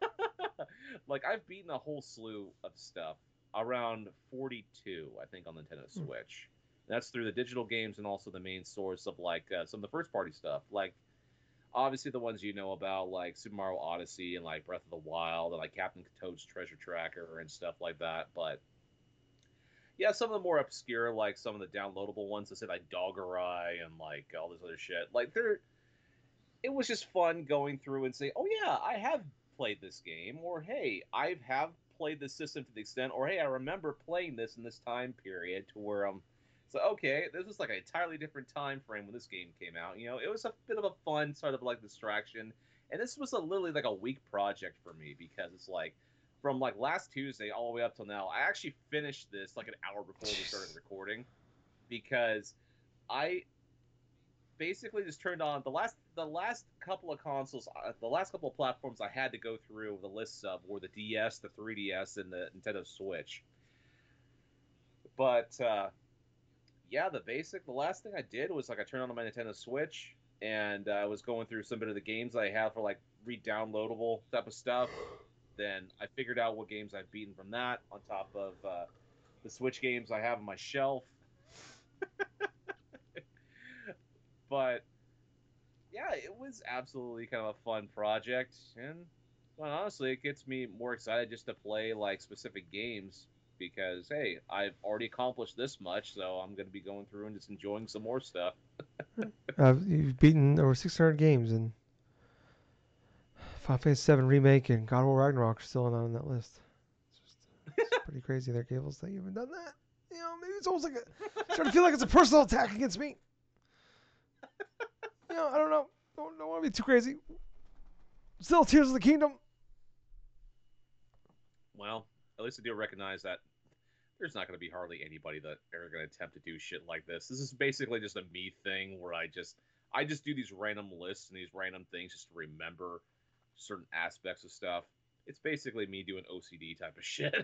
B: Like I've beaten a whole slew of stuff, around 42, I think, on the Nintendo Switch. That's through the digital games and also the main source of like some of the first party stuff, like obviously the ones you know about, like Super Mario Odyssey and like Breath of the Wild and like Captain Toad's Treasure Tracker and stuff like that. But yeah, some of the more obscure, like some of the downloadable ones that said like Doggerai and like all this other shit, like it was just fun going through and saying, oh yeah, I have played this game, or hey, I have played this system to the extent, or hey, I remember playing this in this time period to where so okay, this was like an entirely different time frame when this game came out. It was a bit of a fun sort of like distraction, and this was literally like a week project for me because it's like from like last Tuesday all the way up till now, I actually finished this like an hour before we started recording because I basically just turned on the last couple of consoles, the last couple of platforms I had to go through the lists of were the DS, the 3DS, and the Nintendo Switch. But yeah, the last thing I did was like I turned on my Nintendo Switch and I was going through some bit of the games I have for like re-downloadable type of stuff. Then I figured out what games I've beaten from that on top of the Switch games I have on my shelf. But yeah, it was absolutely kind of a fun project, and well, honestly, it gets me more excited just to play like specific games because hey, I've already accomplished this much, so I'm going to be going through and just enjoying some more stuff.
A: You've beaten over 600 games, and Final Fantasy 7 Remake and God of War Ragnarok are still not on that list. It's pretty crazy there, Gables, that you haven't done that. Maybe it's almost like starting to feel like it's a personal attack against me. I don't know. Don't want to be too crazy. Still, Tears of the Kingdom.
B: Well, at least I do recognize that there's not going to be hardly anybody that ever going to attempt to do shit like this. This is basically just a me thing where I just do these random lists and these random things just to remember certain aspects of stuff. It's basically me doing OCD type of shit.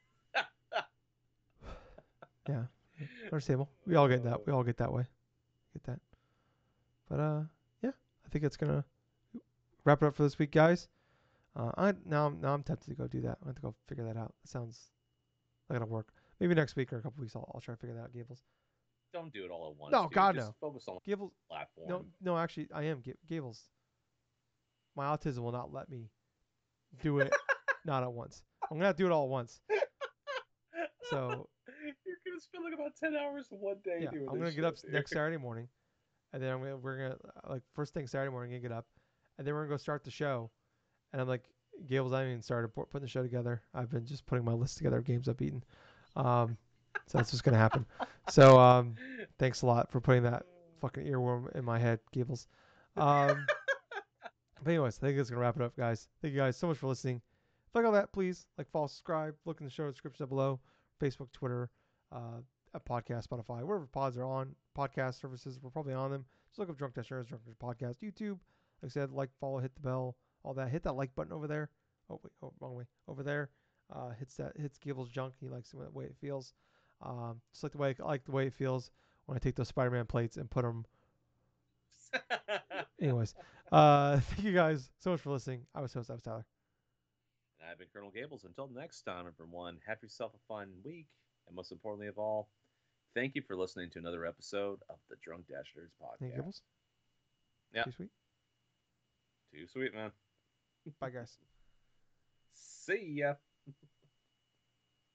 A: Yeah, understandable. We all get that. We all get that way. Get that. But yeah, I think it's gonna wrap it up for this week, guys. Now I'm tempted to go do that. I have to go figure that out. It sounds like it'll work. Maybe next week or a couple weeks I'll try to figure that out, Gables.
B: Don't do it all at once.
A: No,
B: dude.
A: God,
B: just
A: no.
B: Focus on the
A: Gables.
B: platform.
A: No, actually, I am Gables. My autism will not let me do it not at once. I'm gonna have to do it all at once. So
B: you're gonna spend like about 10 hours in one day
A: yeah,
B: doing
A: I'm
B: this
A: gonna get up
B: shit,
A: next Saturday morning, and then we're gonna like first thing Saturday morning, gonna get up, and then we're gonna go start the show. And I'm like, Gables, I haven't even started putting the show together. I've been just putting my list together of games I've beaten. So that's what's gonna happen. So thanks a lot for putting that fucking earworm in my head, Gables. But anyways, I think that's gonna wrap it up, guys. Thank you guys so much for listening. If you like all that, please like, follow, subscribe. Look in the show description down below. Facebook, Twitter, a podcast, Spotify, wherever pods are on podcast services, we're probably on them. Just look up Drunk Dash Nerds, Drunk Dash Podcast, YouTube. Like I said, like, follow, hit the bell, all that. Hit that like button over there. Oh wait, wrong way. Over there. Hits Gables junk. He likes the way it feels. Just like the way it feels when I take those Spider-Man plates and put them Anyways, thank you guys so much for listening. I was Tyler.
B: And I've been Colonel Gables. Until next time, everyone, have yourself a fun week. And most importantly of all, thank you for listening to another episode of the Drunk Dashers
A: Thank you,
B: podcast.
A: Gibbles.
B: Yeah.
A: Too sweet.
B: Too sweet, man.
A: Bye, guys.
B: See ya.